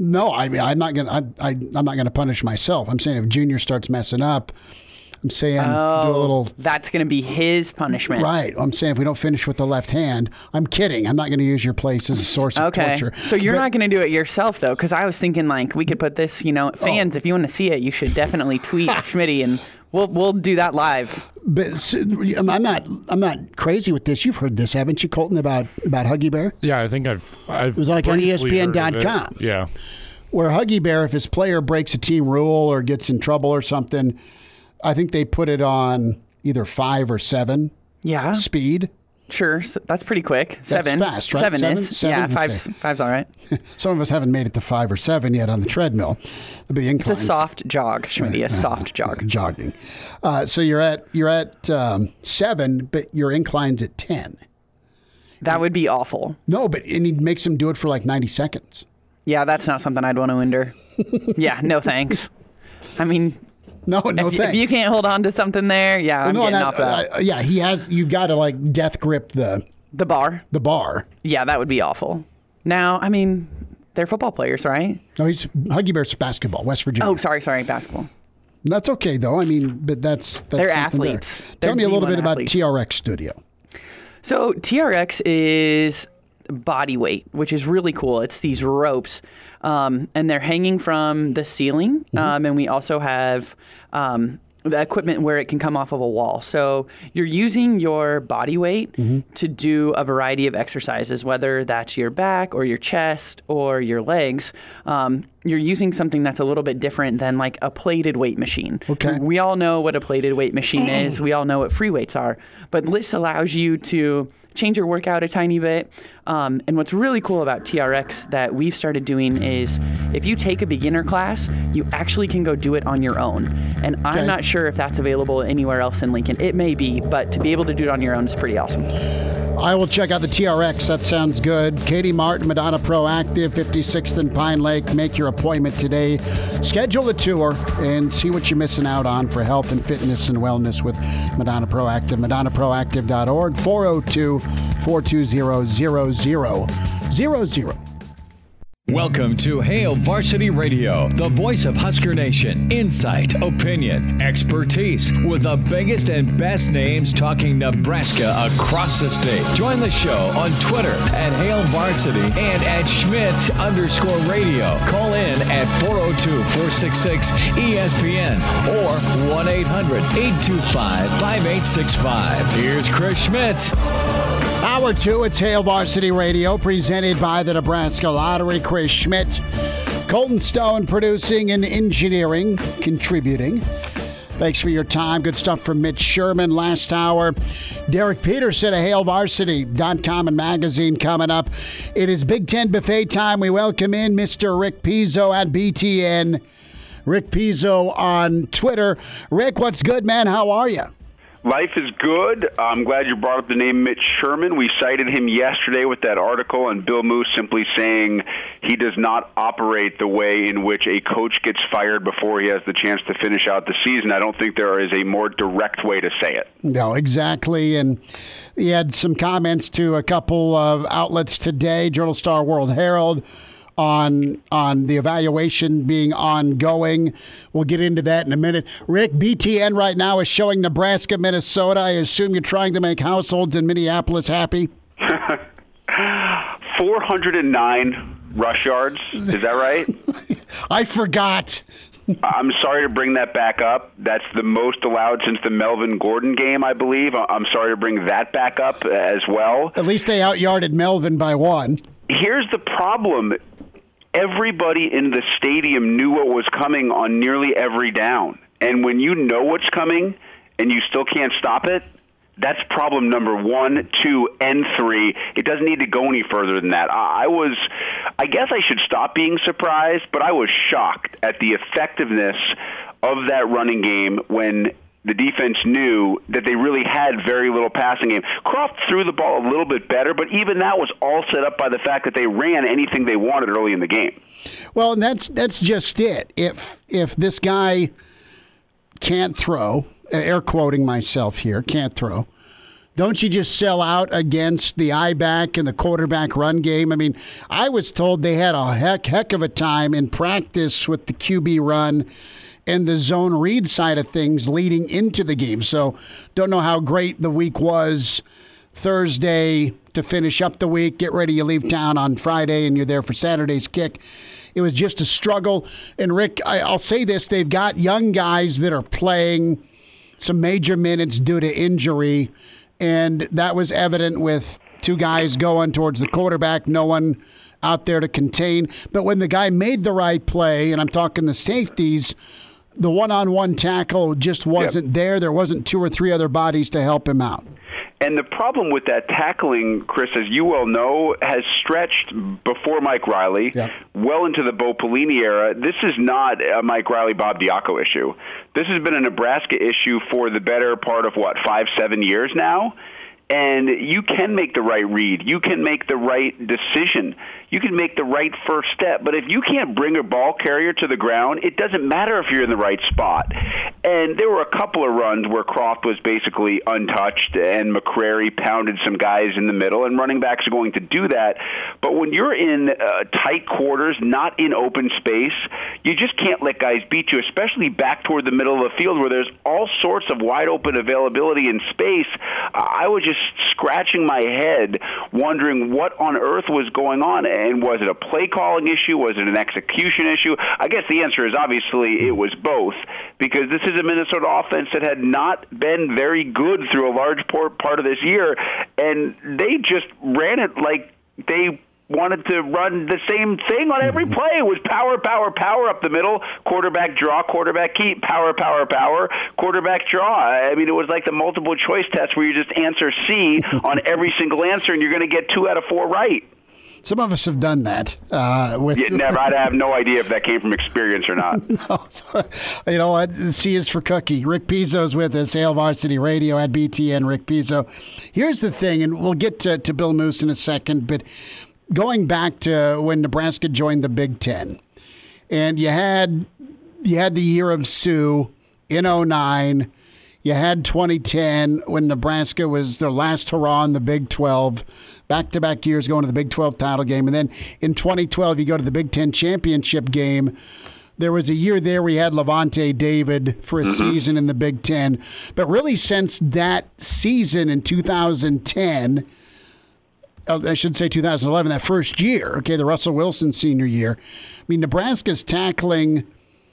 No, I mean I'm not gonna. I, I I'm not gonna punish myself. I'm saying if Junior starts messing up, I'm saying Oh, do a little. that's going to be his punishment. Right. I'm saying if we don't finish with the left hand, I'm kidding. I'm not going to use your place as a source of Okay. torture. So you're But- not going to do it yourself, though, because I was thinking, like, we could put this, you know, fans, if you want to see it, you should definitely tweet Schmitty, and we'll we'll do that live. But so, I'm I'm not. I'm not crazy with this. You've heard this, haven't you, Colton? About about Huggy Bear, Yeah, I think I've. I've it was like on E S briefly P N dot heard of com. it. Yeah. where Huggy Bear, if his player breaks a team rule or gets in trouble or something, I think they put it on either five or seven Yeah. speed. Sure. So that's pretty quick. Seven. fast, right? Seven, Seven? is. Seven? Yeah, five's, Okay. five's all right. Some of us haven't made it to five or seven yet on the treadmill. The It's a inclines. soft jog, Schmitty, a soft jog. jogging. Uh, so you're at you're at um, seven, but your incline's at ten. That would be awful. No, but and he makes him do it for like ninety seconds. Yeah, that's not something I'd want to endure. Yeah, no thanks. I mean, No, no if, you- thanks. if you can't hold on to something there, yeah, I'm no, getting not- off that. uh, yeah, he has. You've got to like death grip the The bar. the bar. Yeah, that would be awful. Now, I mean, they're football players, right? No, he's Huggy Bear's basketball, West Virginia. Oh, sorry, sorry, basketball. That's okay though. I mean, but that's, that's They're something there. athletes. Tell They're me a little D one bit about athletes. T R X Studio. So T R X is body weight, which is really cool. It's these ropes, um, and they're hanging from the ceiling, um, and we also have um, the equipment where it can come off of a wall. So you're using your body weight to do a variety of exercises, whether that's your back or your chest or your legs. Um, you're using something that's a little bit different than like a plated weight machine. Okay. We all know what a plated weight machine is. We all know what free weights are. But this allows you to change your workout a tiny bit. Um, and what's really cool about T R X that we've started doing is if you take a beginner class, you actually can go do it on your own. And I'm Okay. not sure if that's available anywhere else in Lincoln. It may be, but to be able to do it on your own is pretty awesome. I will check out the T R X. That sounds good. Katie Martin, Madonna Proactive, fifty-sixth and Pine Lake. Make your appointment today. Schedule the tour and see what you're missing out on for health and fitness and wellness with Madonna Proactive. Madonna Proactive dot org, four oh two, four two zero, zero zero zero zero. Welcome to Hail Varsity Radio, the voice of Husker Nation. Insight, opinion, expertise, with the biggest and best names talking Nebraska across the state. Join the show on Twitter at Hail Varsity and at Schmitz underscore radio. Call in at four oh two, four six six, E S P N or one eight hundred, eight two five, five eight six five. Here's Chris Schmitz. Hour two, it's Hail Varsity Radio, presented by the Nebraska Lottery. Chris Schmidt, Colton Stone producing and engineering, contributing. Thanks for your time. Good stuff from Mitch Sherman last hour. Derek Peterson of Hail Varsity dot com and magazine coming up. It is Big Ten buffet time. We welcome in Mister Rick Pizzo at B T N. Rick Pizzo on Twitter. Rick, what's good, man? How are you? Life is good. I'm glad you brought up the name Mitch Sherman. We cited him yesterday with that article, and Bill Moose simply saying he does not operate the way in which a coach gets fired before he has the chance to finish out the season. I don't think there is a more direct way to say it. No, exactly. And he had some comments to a couple of outlets today, Journal Star, World Herald, on on the evaluation being ongoing. We'll get into that in a minute. Rick, B T N right now is showing Nebraska, Minnesota. I assume you're trying to make households in Minneapolis happy? four hundred nine rush yards. Is that right? I forgot. I'm sorry to bring that back up. That's the most allowed since the Melvin Gordon game, I believe. I'm sorry to bring that back up as well. At least they outyarded Melvin by one. Here's the problem. Everybody in the stadium knew what was coming on nearly every down. And when you know what's coming and you still can't stop it, that's problem number one, two, and three. It doesn't need to go any further than that. I was, I guess I should stop being surprised, but I was shocked at the effectiveness of that running game when the defense knew that they really had very little passing game. Croft threw the ball a little bit better, but even that was all set up by the fact that they ran anything they wanted early in the game. Well, and that's that's just it. If if this guy can't throw, air quoting myself here, can't throw, don't you just sell out against the I-back and the quarterback run game? I mean, I was told they had a heck, heck of a time in practice with the Q B run and the zone read side of things leading into the game. So don't know how great the week was Thursday to finish up the week. Get ready, you leave town on Friday and you're there for Saturday's kick. It was just a struggle. And Rick, I, I'll say this, they've got young guys that are playing some major minutes due to injury, and that was evident with two guys going towards the quarterback, no one out there to contain. But when the guy made the right play, and I'm talking the safeties, the one-on-one tackle just wasn't yep. there. There wasn't two or three other bodies to help him out. And the problem with that tackling, Chris, as you well know, has stretched before Mike Riley, yeah. well into the Bo Pelini era. This is not a Mike Riley, Bob Diaco issue. This has been a Nebraska issue for the better part of, what, five, seven years now? And you can make the right read. You can make the right decision. You can make the right first step. But if you can't bring a ball carrier to the ground, it doesn't matter if you're in the right spot. And there were a couple of runs where Croft was basically untouched and McCrary pounded some guys in the middle, and running backs are going to do that. But when you're in uh, tight quarters, not in open space, you just can't let guys beat you, especially back toward the middle of the field where there's all sorts of wide open availability in space. I was just scratching my head wondering what on earth was going on. And was it a play calling issue? Was it an execution issue? I guess the answer is obviously it was both, because this is a Minnesota offense that had not been very good through a large part of this year, and they just ran it like they wanted to run the same thing on every play. It was power, power, power up the middle, quarterback draw, quarterback keep, power, power, power, quarterback draw. I mean, it was like the multiple choice test where you just answer C on every single answer, and you're going to get two out of four right. Some of us have done that. Uh, with yeah, never. I'd have no idea if that came from experience or not. no, so, you know what? C is for cookie. Rick Pizzo's with us, Hail Varsity Radio at B T N. Rick Pizzo. Here's the thing, and we'll get to, to Bill Moose in a second, but going back to when Nebraska joined the Big Ten, and you had you had the year of Sue in oh nine. You had twenty ten when Nebraska was their last hurrah in the Big twelve. Back-to-back years going to the Big twelve title game. And then in twenty twelve, you go to the Big Ten championship game. There was a year there where we had Levante David for a mm-hmm. season in the Big Ten. But really since that season in two thousand ten, I should say two thousand eleven, that first year, okay, the Russell Wilson senior year, I mean, Nebraska's tackling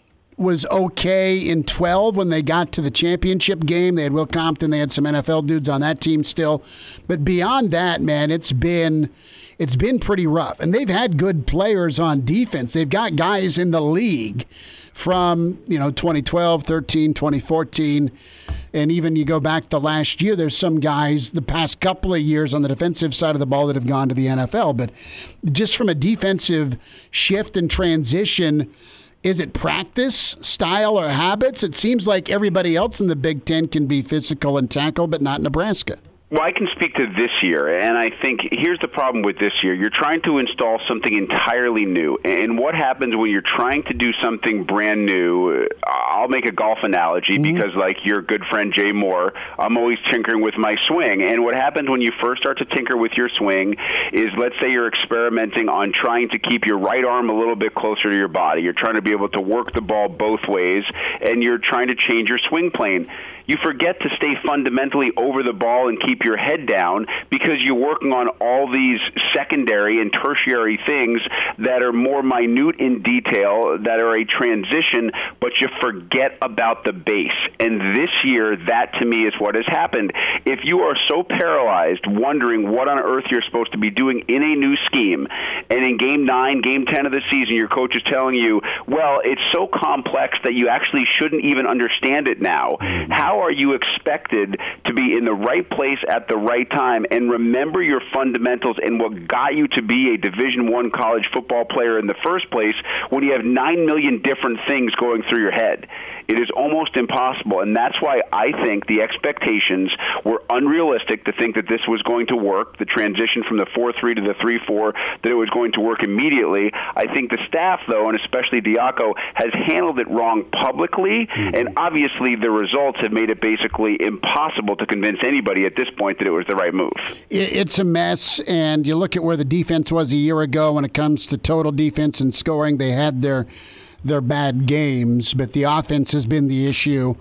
was okay in twelve when they got to the championship game. They had Will Compton. They had some N F L dudes on that team still. But beyond that, man, it's been it's been pretty rough. And they've had good players on defense. They've got guys in the league from, you know, twenty twelve, thirteen, twenty fourteen. And even you go back to last year, there's some guys the past couple of years on the defensive side of the ball that have gone to the N F L. But just from a defensive shift and transition, is it practice, style, or habits? It seems like everybody else in the Big Ten can be physical and tackle, but not Nebraska. Well, I can speak to this year, and I think here's the problem with this year. You're trying to install something entirely new, and what happens when you're trying to do something brand new? I'll make a golf analogy mm-hmm. because, like your good friend Jay Moore, I'm always tinkering with my swing, and what happens when you first start to tinker with your swing is, let's say you're experimenting on trying to keep your right arm a little bit closer to your body. You're trying to be able to work the ball both ways, and you're trying to change your swing plane. You forget to stay fundamentally over the ball and keep your head down because you're working on all these secondary and tertiary things that are more minute in detail, that are a transition, but you forget about the base. And this year, that to me is what has happened. If you are so paralyzed, wondering what on earth you're supposed to be doing in a new scheme, and in game nine, game ten of the season, your coach is telling you, well, it's so complex that you actually shouldn't even understand it now. How are you expected to be in the right place at the right time and remember your fundamentals and what got you to be a Division One college football player in the first place when you have nine million different things going through your head? It is almost impossible, and that's why I think the expectations were unrealistic to think that this was going to work, the transition from the four three to the three four, that it was going going to work immediately. I think the staff, though, and especially Diaco, has handled it wrong publicly, mm-hmm. and obviously the results have made it basically impossible to convince anybody at this point that it was the right move. It's a mess, and you look at where the defense was a year ago when it comes to total defense and scoring. They had their their bad games, but the offense has been the issue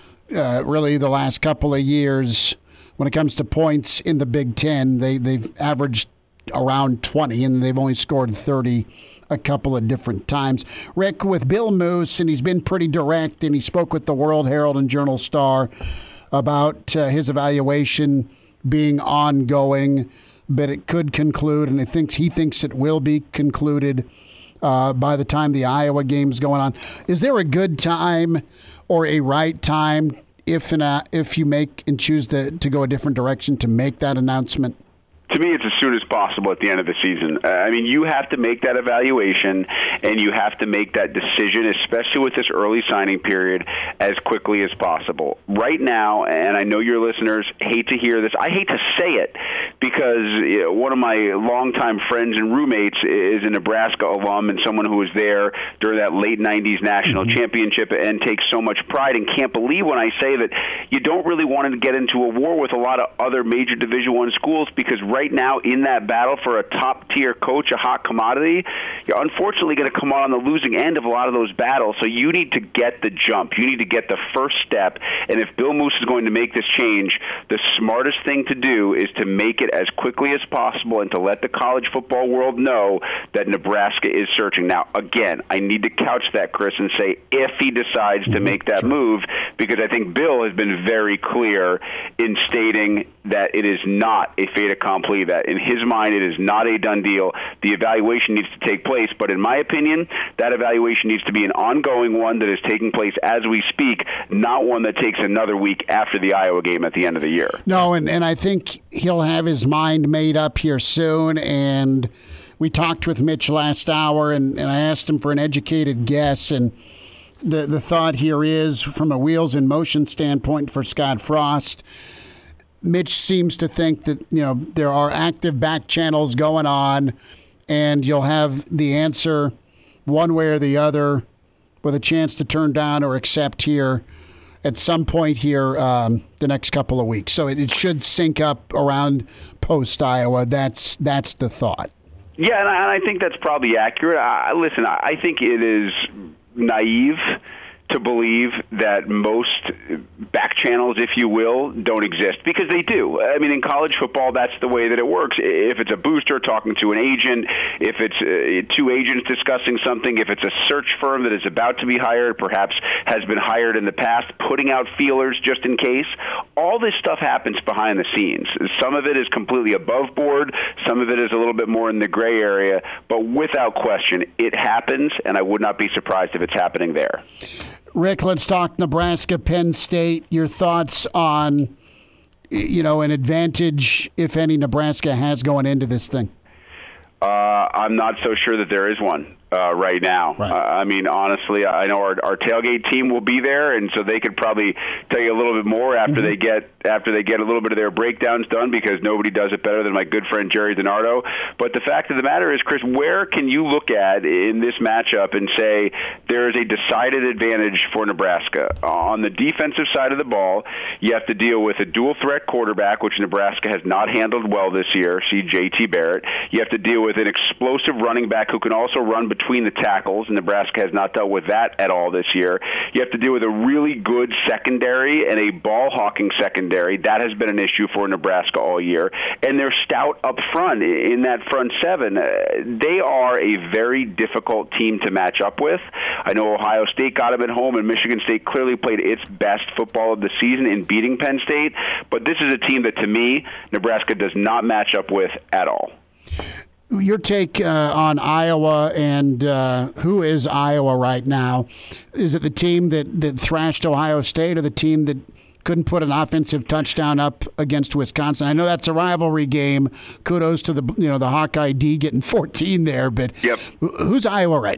uh, really the last couple of years. When it comes to points in the Big Ten, they, they've averaged around twenty, and they've only scored thirty a couple of different times. Rick, with Bill Moos, and he's been pretty direct, and he spoke with the World Herald and Journal-Star about uh, his evaluation being ongoing, but it could conclude, and I think he thinks it will be concluded uh, by the time the Iowa game's going on. Is there a good time or a right time if and uh, if you make and choose to, to go a different direction to make that announcement? To me, it's as soon as possible at the end of the season. Uh, I mean, you have to make that evaluation, and you have to make that decision, especially with this early signing period, as quickly as possible. Right now, and I know your listeners hate to hear this, I hate to say it, because you know, one of my longtime friends and roommates is a Nebraska alum and someone who was there during that late nineties national mm-hmm. championship and takes so much pride and can't believe when I say that you don't really want to get into a war with a lot of other major Division One schools, because right Right now, in that battle for a top-tier coach, a hot commodity, you're unfortunately going to come out on the losing end of a lot of those battles. So you need to get the jump. You need to get the first step. And if Bill Moos is going to make this change, the smartest thing to do is to make it as quickly as possible and to let the college football world know that Nebraska is searching. Now, again, I need to couch that, Chris, and say if he decides to make that move, because I think Bill has been very clear in stating that it is not a fait accompli, that in his mind it is not a done deal. The evaluation needs to take place, but in my opinion, that evaluation needs to be an ongoing one that is taking place as we speak, not one that takes another week after the Iowa game at the end of the year. No, and, and I think he'll have his mind made up here soon, and we talked with Mitch last hour, and, and I asked him for an educated guess, and the, the thought here is, from a wheels in motion standpoint for Scott Frost, Mitch seems to think that, you know, there are active back channels going on, and you'll have the answer one way or the other with a chance to turn down or accept here at some point here um, the next couple of weeks. So it, it should sync up around post-Iowa. That's that's the thought. Yeah, and I, and I think that's probably accurate. I, listen, I think it is naive to believe that most back channels, if you will, don't exist, because they do. I mean, in college football, that's the way that it works. If it's a booster talking to an agent, if it's uh, two agents discussing something, if it's a search firm that is about to be hired, perhaps has been hired in the past, putting out feelers just in case, all this stuff happens behind the scenes. Some of it is completely above board. Some of it is a little bit more in the gray area. But without question, it happens, and I would not be surprised if it's happening there. Rick, let's talk Nebraska, Penn State. Your thoughts on, you know, an advantage, if any, Nebraska has going into this thing? Uh, I'm not so sure that there is one uh, right now. Right. Uh, I mean, honestly, I know our, our tailgate team will be there, and so they could probably tell you a little bit more after mm-hmm. they get after they get a little bit of their breakdowns done, because nobody does it better than my good friend Jerry DiNardo. But the fact of the matter is, Chris, where can you look at in this matchup and say there is a decided advantage for Nebraska? On the defensive side of the ball, you have to deal with a dual-threat quarterback, which Nebraska has not handled well this year, see J T Barrett. You have to deal with an explosive running back who can also run between the tackles, and Nebraska has not dealt with that at all this year. You have to deal with a really good secondary and a ball-hawking secondary. That has been an issue for Nebraska all year. And they're stout up front in that front seven. Uh, they are a very difficult team to match up with. I know Ohio State got them at home, and Michigan State clearly played its best football of the season in beating Penn State. But this is a team that, to me, Nebraska does not match up with at all. Your take uh, on Iowa, and uh, who is Iowa right now? Is it the team that, that thrashed Ohio State, or the team that couldn't put an offensive touchdown up against Wisconsin? I know that's a rivalry game. Kudos to the you know the Hawkeye D getting fourteen there, but yep. who's Iowa right now?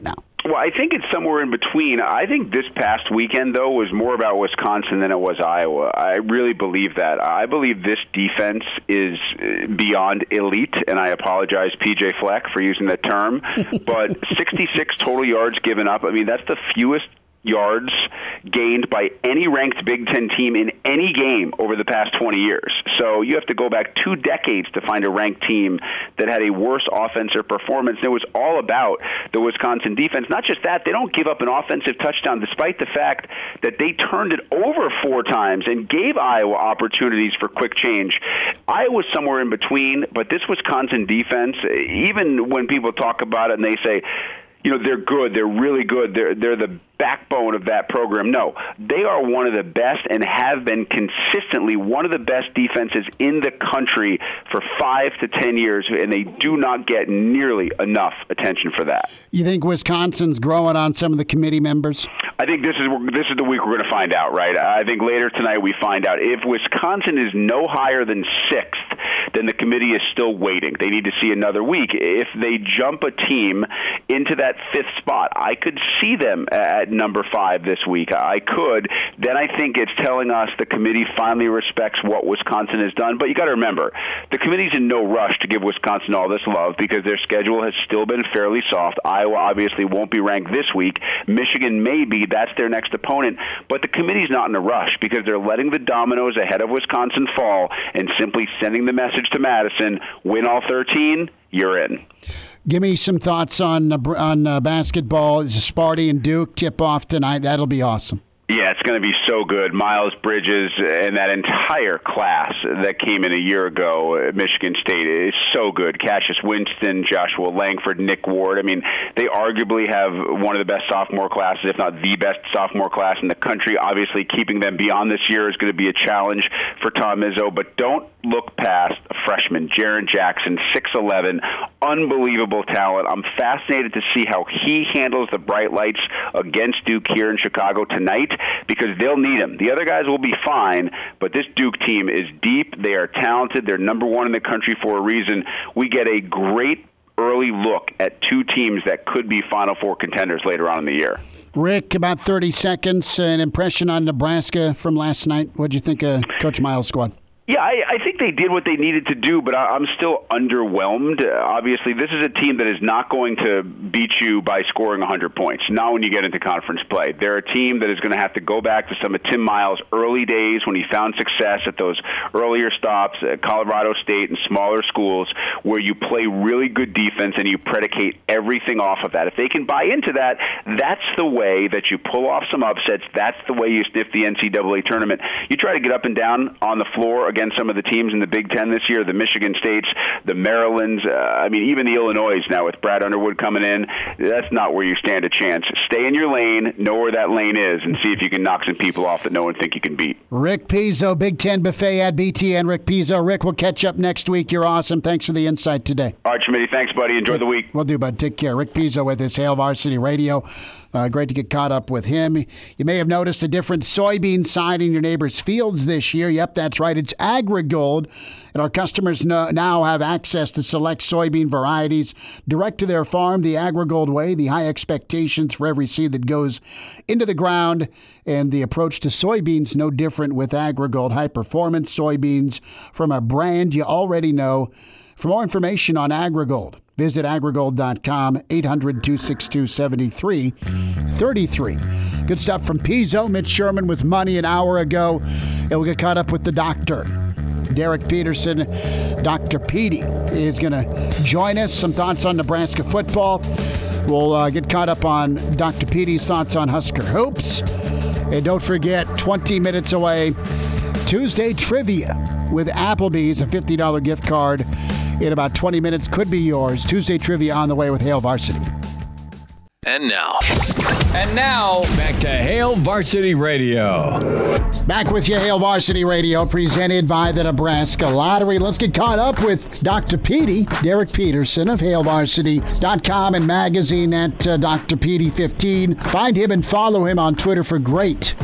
Well, I think it's somewhere in between. I think this past weekend, though, was more about Wisconsin than it was Iowa. I really believe that. I believe this defense is beyond elite, and I apologize, P J Fleck, for using that term. But sixty-six total yards given up, I mean, that's the fewest yards gained by any ranked Big Ten team in any game over the past twenty years. So you have to go back two decades to find a ranked team that had a worse offensive performance. And it was all about the Wisconsin defense. Not just that, they don't give up an offensive touchdown despite the fact that they turned it over four times and gave Iowa opportunities for quick change. Iowa's somewhere in between, but this Wisconsin defense, even when people talk about it and they say, you know, they're good, they're really good, they're they're the backbone of that program. No, they are one of the best and have been consistently one of the best defenses in the country for five to ten years, and they do not get nearly enough attention for that. You think Wisconsin's growing on some of the committee members? I think this is this is the week we're going to find out, right? I think later tonight we find out. If Wisconsin is no higher than sixth, then the committee is still waiting. They need to see another week. If they jump a team into that fifth spot, I could see them at number five this week. I could. Then I think it's telling us the committee finally respects what Wisconsin has done. But you got to remember, the committee's in no rush to give Wisconsin all this love because their schedule has still been fairly soft. Iowa obviously won't be ranked this week. Michigan may be. That's their next opponent. But the committee's not in a rush because they're letting the dominoes ahead of Wisconsin fall and simply sending the message to Madison, win all thirteen, you're in. Give me some thoughts on uh, on uh, basketball. Is Sparty and Duke tip off tonight? That'll be awesome. Yeah, it's going to be so good. Miles Bridges and that entire class that came in a year ago at Michigan State is so good. Cassius Winston, Joshua Langford, Nick Ward. I mean, they arguably have one of the best sophomore classes, if not the best sophomore class in the country. Obviously, keeping them beyond this year is going to be a challenge for Tom Izzo, but don't look past a freshman, Jaren Jackson, six eleven, unbelievable talent. I'm fascinated to see how he handles the bright lights against Duke here in Chicago tonight, because they'll need him. The other guys will be fine, but this Duke team is deep. They are talented. They're number one in the country for a reason. We get a great early look at two teams that could be Final Four contenders later on in the year. Rick, about thirty seconds, an impression on Nebraska from last night. What did you think of Coach Miles' squad? Yeah, I, I think they did what they needed to do, but I, I'm still underwhelmed. Uh, obviously, this is a team that is not going to beat you by scoring one hundred points, not when you get into conference play. They're a team that is going to have to go back to some of Tim Miles' early days when he found success at those earlier stops at Colorado State and smaller schools where you play really good defense and you predicate everything off of that. If they can buy into that, that's the way that you pull off some upsets. That's the way you sniff the N C double A tournament. You try to get up and down on the floor against some of the teams in the Big Ten this year, the Michigan States, the Marylands, uh, I mean, even the Illinois now with Brad Underwood coming in, that's not where you stand a chance. Stay in your lane, know where that lane is, and see if you can knock some people off that no one think you can beat. Rick Pizzo, Big Ten Buffet at B T N. Rick Pizzo. Rick, we'll catch up next week. You're awesome. Thanks for the insight today. All right, Schmitty, thanks, buddy. Enjoy Good. the week. We'll do, bud. Take care. Rick Pizzo with his Hail Varsity Radio. Uh, great to get caught up with him. You may have noticed a different soybean sign in your neighbor's fields this year. Yep, that's right. It's AgriGold. And our customers no, now have access to select soybean varieties direct to their farm the AgriGold way, the high expectations for every seed that goes into the ground. And the approach to soybeans no different with AgriGold. High-performance soybeans from a brand you already know. For more information on AgriGold, visit agrigold dot com, eight hundred, two six two, seven three three three. Good stuff from Pizzo. Mitch Sherman with money an hour ago. And we'll get caught up with the doctor. Derek Peterson, Doctor Petey, is going to join us. Some thoughts on Nebraska football. We'll uh, get caught up on Doctor Petey's thoughts on Husker hoops. And don't forget, twenty minutes away, Tuesday Trivia with Applebee's, a fifty dollars gift card. In about twenty minutes, could be yours. Tuesday Trivia on the way with Hail Varsity. And now. And now, back to Hail Varsity Radio. Back with you, Hail Varsity Radio, presented by the Nebraska Lottery. Let's get caught up with Doctor Petey, Derek Peterson of Hail Varsity dot com and magazine at uh, Doctor Petey fifteen. Find him and follow him on Twitter for great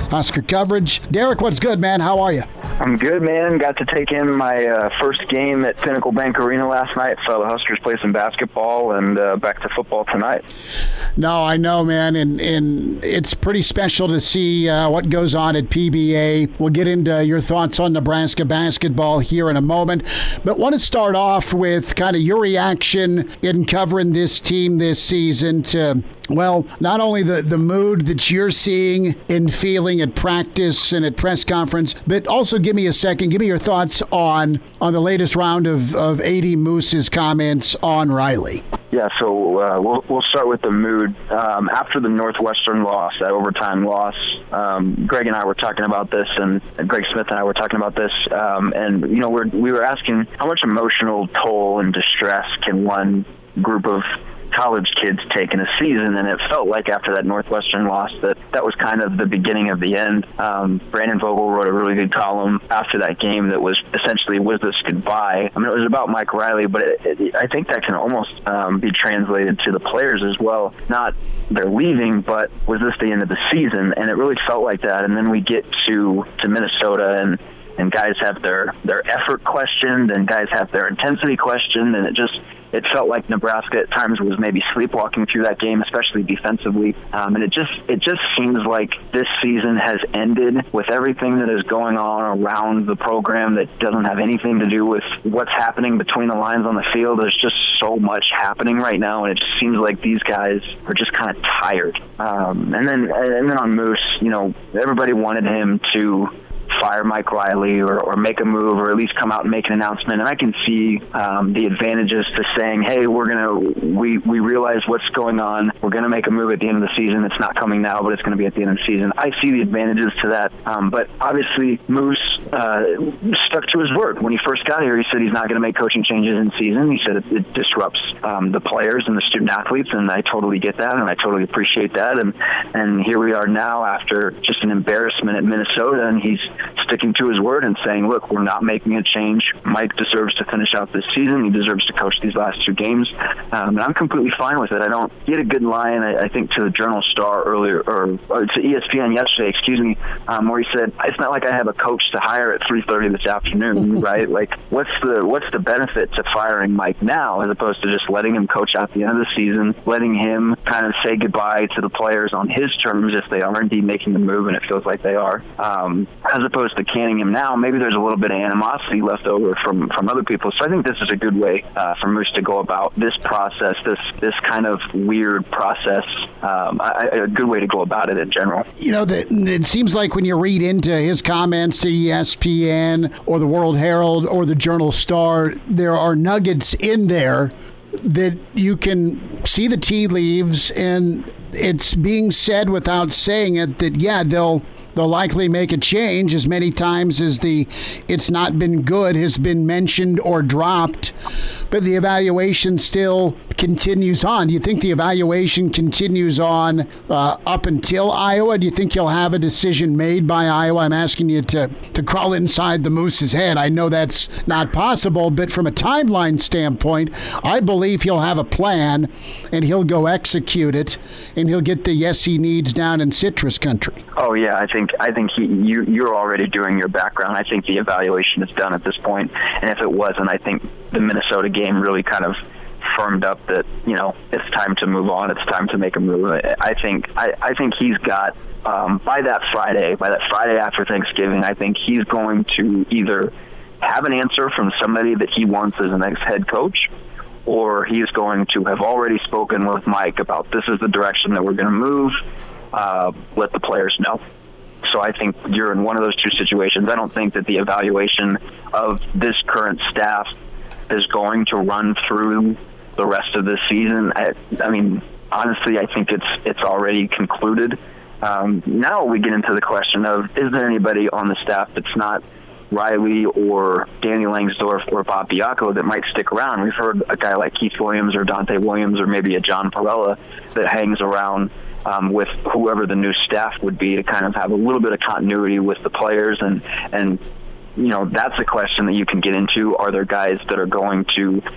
Husker coverage. Derek, what's good, man? How are you? I'm good, man. Got to take in my uh, first game at Pinnacle Bank Arena last night. Saw the Huskers play some basketball, and uh, back to football tonight. No, I know, man, and, and it's pretty special to see uh, what goes on at P B A. We'll get into your thoughts on Nebraska basketball here in a moment, but want to start off with kind of your reaction in covering this team this season to, well, not only the, the mood that you're seeing and feeling at practice and at press conference, but also give me a second, give me your thoughts on on the latest round of, of A D Moose's comments on Riley. Yeah, so uh, we'll we'll start with the mood. Um, after the Northwestern loss, that overtime loss, um, Greg and I were talking about this, and, and Greg Smith and I were talking about this, um, and you know we're, we were asking how much emotional toll and distress can one group of college kids take in a season, and it felt like after that Northwestern loss that that was kind of the beginning of the end. Um, Brandon Vogel wrote a really good column after that game that was essentially "Was this goodbye?" I mean, it was about Mike Riley, but it, it, I think that can almost um, be translated to the players as well. Not they're leaving, but was this the end of the season? And it really felt like that. And then we get to to Minnesota, and and guys have their their effort questioned, and guys have their intensity questioned, and it just it felt like Nebraska at times was maybe sleepwalking through that game, especially defensively. Um, and it just it just seems like this season has ended with everything that is going on around the program that doesn't have anything to do with what's happening between the lines on the field. There's just so much happening right now, and it just seems like these guys are just kind of tired. Um, and then and then on Moose, you know, everybody wanted him to fire Mike Riley or, or make a move or at least come out and make an announcement. And I can see um, the advantages to saying, hey, we're going to, we, we realize what's going on. We're going to make a move at the end of the season. It's not coming now, but it's going to be at the end of the season. I see the advantages to that. Um, but obviously Moose uh, stuck to his word. When he first got here, he said he's not going to make coaching changes in season. He said it, it disrupts um, the players and the student athletes. And I totally get that. And I totally appreciate that. And, and here we are now after just an embarrassment at Minnesota. And he's sticking to his word and saying, look, we're not making a change. Mike deserves to finish out this season. He deserves to coach these last two games. Um, and I'm completely fine with it. I don't get a good line, I, I think, to the Journal Star earlier, or, or to E S P N yesterday, excuse me, um, where he said, it's not like I have a coach to hire at three thirty this afternoon, right? Like, what's the what's the benefit to firing Mike now as opposed to just letting him coach out the end of the season, letting him kind of say goodbye to the players on his terms if they are indeed making the move, and it feels like they are, um, as opposed to canning him now. Maybe there's a little bit of animosity left over from, from other people. So I think this is a good way uh, for Moose to go about this process, this this kind of weird process, um, I, a good way to go about it in general. You know, the, it seems like when you read into his comments to E S P N or the World Herald or the Journal Star, there are nuggets in there that you can see the tea leaves, and it's being said without saying it that, yeah, they'll they'll likely make a change as many times as the it's not been good has been mentioned or dropped, but the evaluation still continues on. Do you think the evaluation continues on uh, up until Iowa? Do you think you'll have a decision made by Iowa? I'm asking you to, to crawl inside the Moose's head. I know that's not possible, but from a timeline standpoint, I believe he'll have a plan and he'll go execute it, and he'll get the yes he needs down in citrus country. Oh yeah, I think I think he you you're already doing your background. I think the evaluation is done at this point, and if it wasn't, I think the Minnesota game really kind of firmed up that, you know, it's time to move on. It's time to make a move. I think I, I think he's got um, by that Friday, by that Friday after Thanksgiving, I think he's going to either have an answer from somebody that he wants as an ex-head coach, or he is going to have already spoken with Mike about this is the direction that we're going to move. Uh, let the players know. So I think you're in one of those two situations. I don't think that the evaluation of this current staff is going to run through the rest of this season. I, I mean, honestly, I think it's it's already concluded. Um, now we get into the question of, is there anybody on the staff that's not Riley or Danny Langsdorf or Bob Biacco that might stick around? We've heard a guy like Keith Williams or Dante Williams or maybe a John Perella that hangs around um, with whoever the new staff would be to kind of have a little bit of continuity with the players. And, and you know, that's a question that you can get into. Are there guys that are going to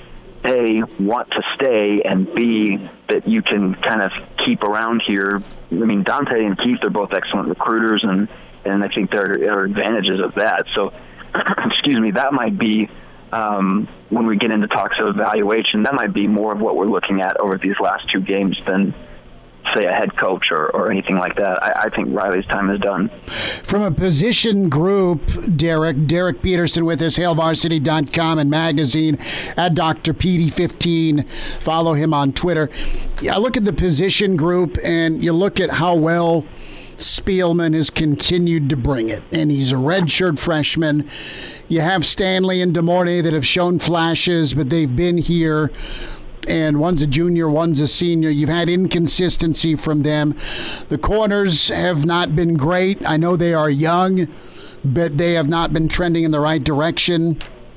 A, want to stay, and B, that you can kind of keep around here. I mean, Dante and Keith are both excellent recruiters, and, and I think there are advantages of that. So, excuse me, that might be, um, when we get into talks of evaluation, that might be more of what we're looking at over these last two games than, say, a head coach or, or anything like that. I, I think Riley's time is done. From a position group, Derek, Derek Peterson with us, hail varsity dot com and magazine, at Doctor Petey fifteen. Follow him on Twitter. I look at the position group, and you look at how well Spielman has continued to bring it, and he's a redshirt freshman. You have Stanley and DeMornay that have shown flashes, but they've been here, and one's a junior, one's a senior. You've had inconsistency from them. The corners have not been great. I know they are young, but they have not been trending in the right direction.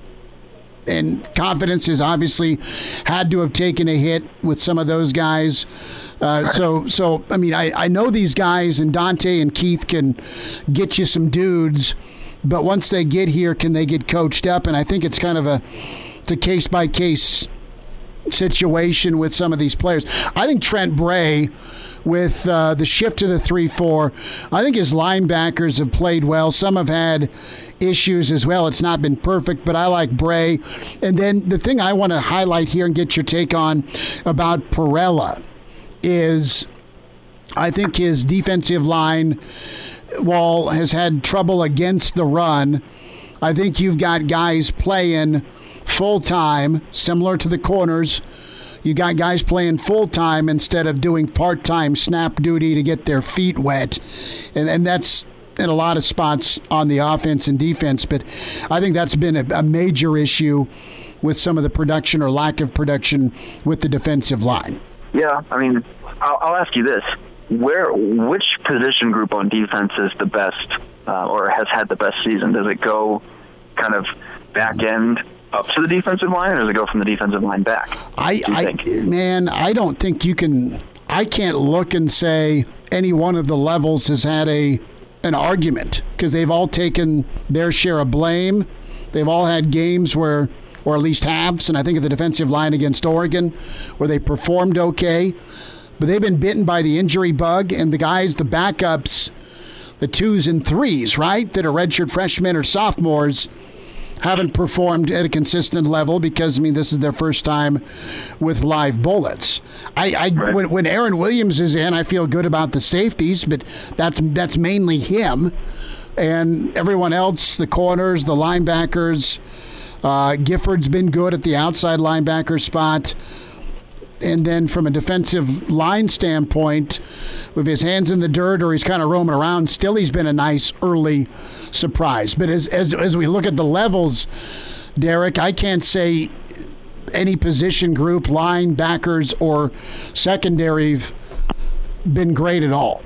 And confidence has obviously had to have taken a hit with some of those guys. Uh, so, so I mean, I, I know these guys, and Dante and Keith can get you some dudes, but once they get here, can they get coached up? And I think it's kind of a, it's a case-by-case situation with some of these players. I think Trent Bray, with uh, the shift to the three four, I think his linebackers have played well. Some have had issues as well. It's not been perfect, but I like Bray. And then the thing I want to highlight here and get your take on about Perella is I think his defensive line, while has had trouble against the run, I think you've got guys playing full-time, similar to the corners. You got guys playing full-time instead of doing part-time snap duty to get their feet wet. And, and that's in a lot of spots on the offense and defense. But I think that's been a, a major issue with some of the production or lack of production with the defensive line. Yeah, I mean, I'll, I'll ask you this. Where, which position group on defense is the best uh, or has had the best season? Does it go kind of back end up to the defensive line, or does it go from the defensive line back? I, I man, I don't think you can. I can't look and say any one of the levels has had a an argument, because they've all taken their share of blame. They've all had games where, or at least halves, and I think of the defensive line against Oregon, where they performed okay, but they've been bitten by the injury bug, and the guys, the backups, the twos and threes, right, that are redshirt freshmen or sophomores, haven't performed at a consistent level because, I mean, this is their first time with live bullets. I, I right. when, when Aaron Williams is in, I feel good about the safeties, but that's that's mainly him. And everyone else, the corners, the linebackers, uh, Gifford's been good at the outside linebacker spot. And then from a defensive line standpoint, with his hands in the dirt or he's kind of roaming around, still he's been a nice early surprise. But as as as we look at the levels, Derek, I can't say any position group, linebackers or secondary, have been great at all.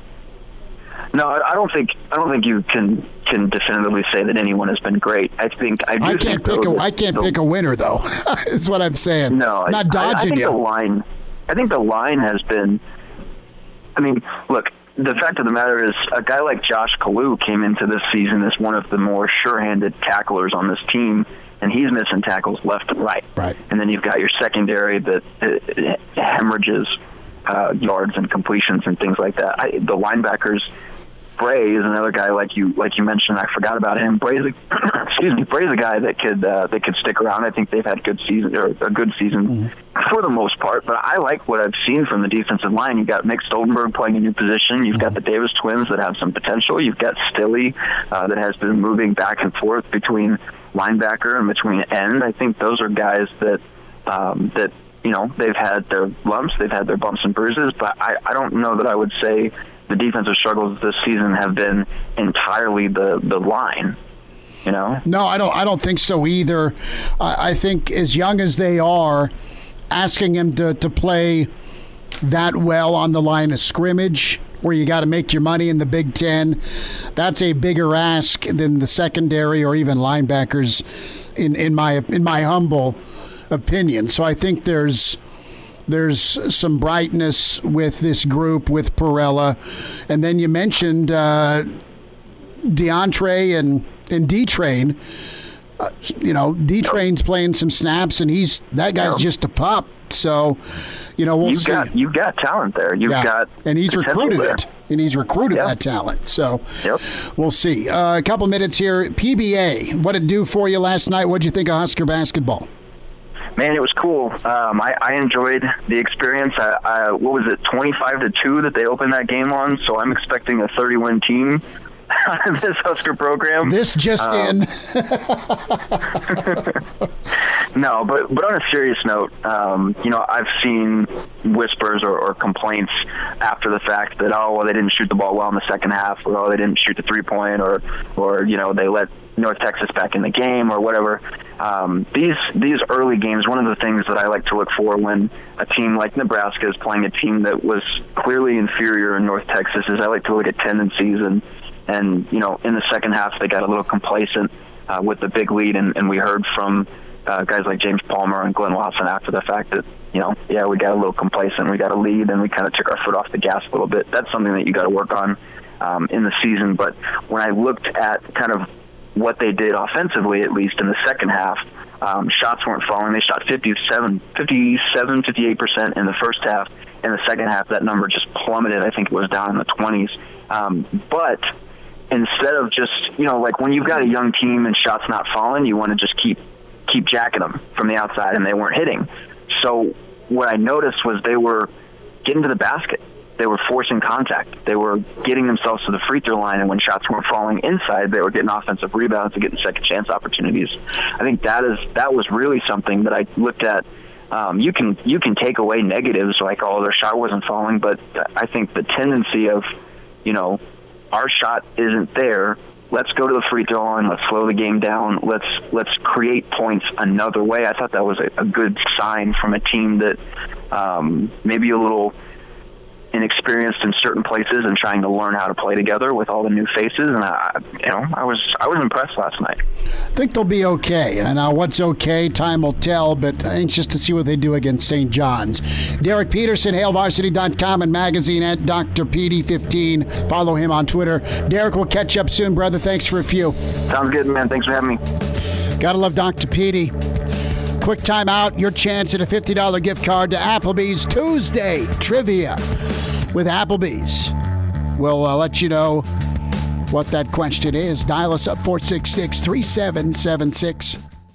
No, I don't think I don't think you can can definitively say that anyone has been great. I think I do I can't think, pick though, a I can't the, pick a winner though. Is what I'm saying. No, I'm not dodging I, I think you. The line, I think the line has been. I mean, look. The fact of the matter is, a guy like Josh Kalu came into this season as one of the more sure-handed tacklers on this team, and he's missing tackles left and right. Right. And then you've got your secondary that uh, hemorrhages uh, yards and completions and things like that. I, the linebackers. Bray is another guy like you like you mentioned. I forgot about him. Bray's a, excuse me. Bray's a guy that could uh, that could stick around. I think they've had good season or a good season mm-hmm. for the most part. But I like what I've seen from the defensive line. You've got Nick Stoltenberg playing a new position. You've mm-hmm. got the Davis twins that have some potential. You've got Stilley uh, that has been moving back and forth between linebacker and between end. I think those are guys that um, that you know they've had their lumps, they've had their bumps and bruises. But I, I don't know that I would say the defensive struggles this season have been entirely the, the line, you know? No, I don't I don't think so either. I, I think as young as they are, asking him to, to play that well on the line of scrimmage, where you got to make your money in the Big Ten, that's a bigger ask than the secondary or even linebackers, in, in my in my humble opinion. So I think there's There's some brightness with this group with Perella. And then you mentioned uh, DeAndre and, and D-Train. uh, you know, D-Train's playing some snaps, and he's that guy's Yeah. just a pup. So, you know, we'll you've see. got you've got talent there. You've Yeah. got and he's potential recruited there. it, and he's recruited Yep. that talent. So, Yep. we'll see. Uh, a couple minutes here. P B A, what did it do for you last night? What did you think of Husker basketball? Man, it was cool. Um, I, I enjoyed the experience. I, I, what was it, twenty-five to two that they opened that game on? So I'm expecting a thirty-win team out of this Husker program. This just Um, in. No, but but on a serious note, um, you know, I've seen whispers or, or complaints after the fact that, oh, well, they didn't shoot the ball well in the second half, or oh, they didn't shoot the three-point, or or you know, they let North Texas back in the game, or whatever. Um, these these early games, one of the things that I like to look for when a team like Nebraska is playing a team that was clearly inferior in North Texas is I like to look at tendencies, and and you know, in the second half they got a little complacent uh, with the big lead, and, and we heard from Uh, guys like James Palmer and Glenn Watson after the fact that, you know, yeah, we got a little complacent, we got a lead, and we kind of took our foot off the gas a little bit. That's something that you got to work on um, in the season. But when I looked at kind of what they did offensively, at least in the second half, um, shots weren't falling. They shot fifty-seven, fifty-seven, fifty-eight percent in the first half. In the second half, that number just plummeted. I think it was down in the twenties. Um, but instead of just, you know, like when you've got a young team and shots not falling, you want to just keep keep jacking them from the outside, and they weren't hitting. So what I noticed was they were getting to the basket. They were forcing contact. They were getting themselves to the free throw line, and when shots weren't falling inside, they were getting offensive rebounds and getting second chance opportunities. I think that is that was really something that I looked at. Um, you can you can take away negatives like, oh, their shot wasn't falling, but I think the tendency of, you know, our shot isn't there. Let's go to the free throw line. Let's slow the game down. Let's let's create points another way. I thought that was a, a good sign from a team that um, maybe a little inexperienced in certain places and trying to learn how to play together with all the new faces. And I, you know, I was I was impressed last night. I think they'll be okay. And now what's okay, time will tell, but anxious to see what they do against Saint John's. Derek Peterson, Hail Varsity dot com and magazine at Doctor P D fifteen. Follow him on Twitter. Derek, we'll catch up soon, brother. Thanks for a few. Sounds good, man. Thanks for having me. Gotta love Doctor Petey. Quick time out. Your chance at a fifty dollars gift card to Applebee's Tuesday Trivia with Applebee's. We'll uh, let you know what that question is. Dial us up four six six, three seven seven six.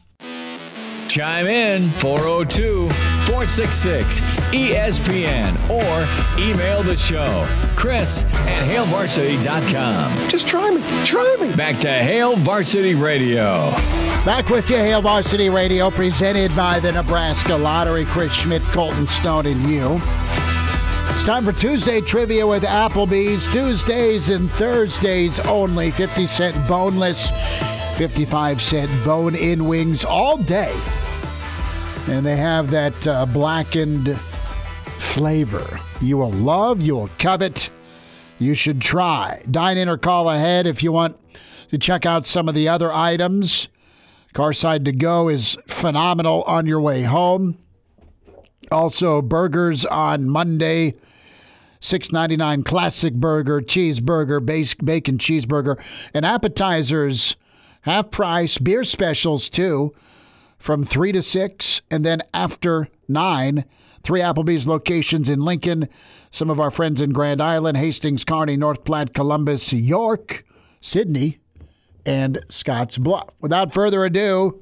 Chime in four oh two, four six six, E S P N or email the show, Chris at Hail Varsity dot com. Just try me. Try me. Back to Hail Varsity Radio. Back with you, Hail Varsity Radio, presented by the Nebraska Lottery. Chris Schmidt, Colton Stone, and you. It's time for Tuesday Trivia with Applebee's. Tuesdays and Thursdays only. fifty cent boneless, fifty-five cent bone-in wings all day. And they have that uh, blackened flavor you will love, you will covet, you should try. Dine in or call ahead if you want to check out some of the other items. Carside to Go is phenomenal on your way home. Also, burgers on Monday, six ninety-nine classic burger, cheeseburger, bacon cheeseburger, and appetizers half price, beer specials too, from three to six, and then after nine. Three Applebee's locations in Lincoln, some of our friends in Grand Island, Hastings, Kearney, North Platte, Columbus, York, Sydney, and Scotts Bluff. Without further ado,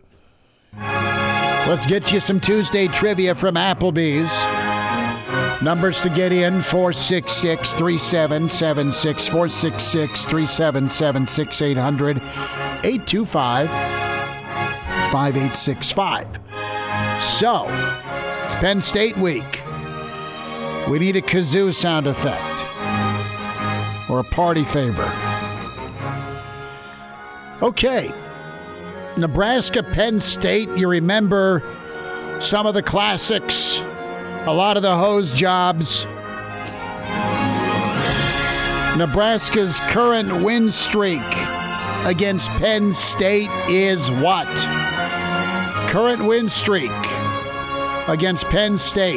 let's get you some Tuesday trivia from Applebee's. Numbers to get in, four six six, three seven seven six, four six six, three seven seven six, eight hundred, eight two five, five eight six five. So, it's Penn State week. We need a kazoo sound effect or a party favor. Okay. Nebraska, Penn State, you remember some of the classics, a lot of the hose jobs. Nebraska's current win streak against Penn State is what? Current win streak against Penn State.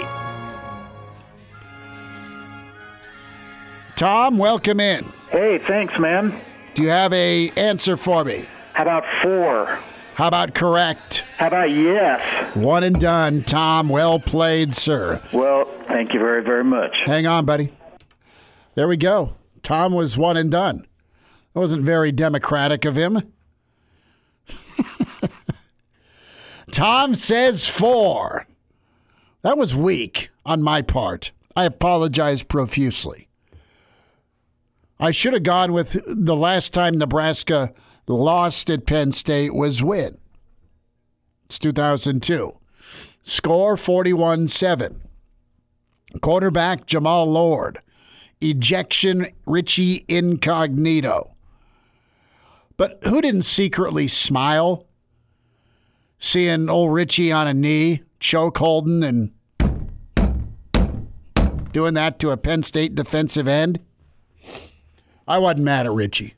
Tom, welcome in. Hey, thanks, man. Do you have a answer for me? How about four? How about correct? How about yes? One and done. Tom, well played, sir. Well, thank you very, very much. Hang on, buddy. There we go. Tom was one and done. It wasn't very democratic of him. Tom says four. That was weak on my part. I apologize profusely. I should have gone with the last time Nebraska lost at Penn State was when? It's two thousand two. Score forty-one seven. Quarterback Jamal Lord. Ejection Richie Incognito. But who didn't secretly smile seeing old Richie on a knee, choke holding and doing that to a Penn State defensive end? I wasn't mad at Richie.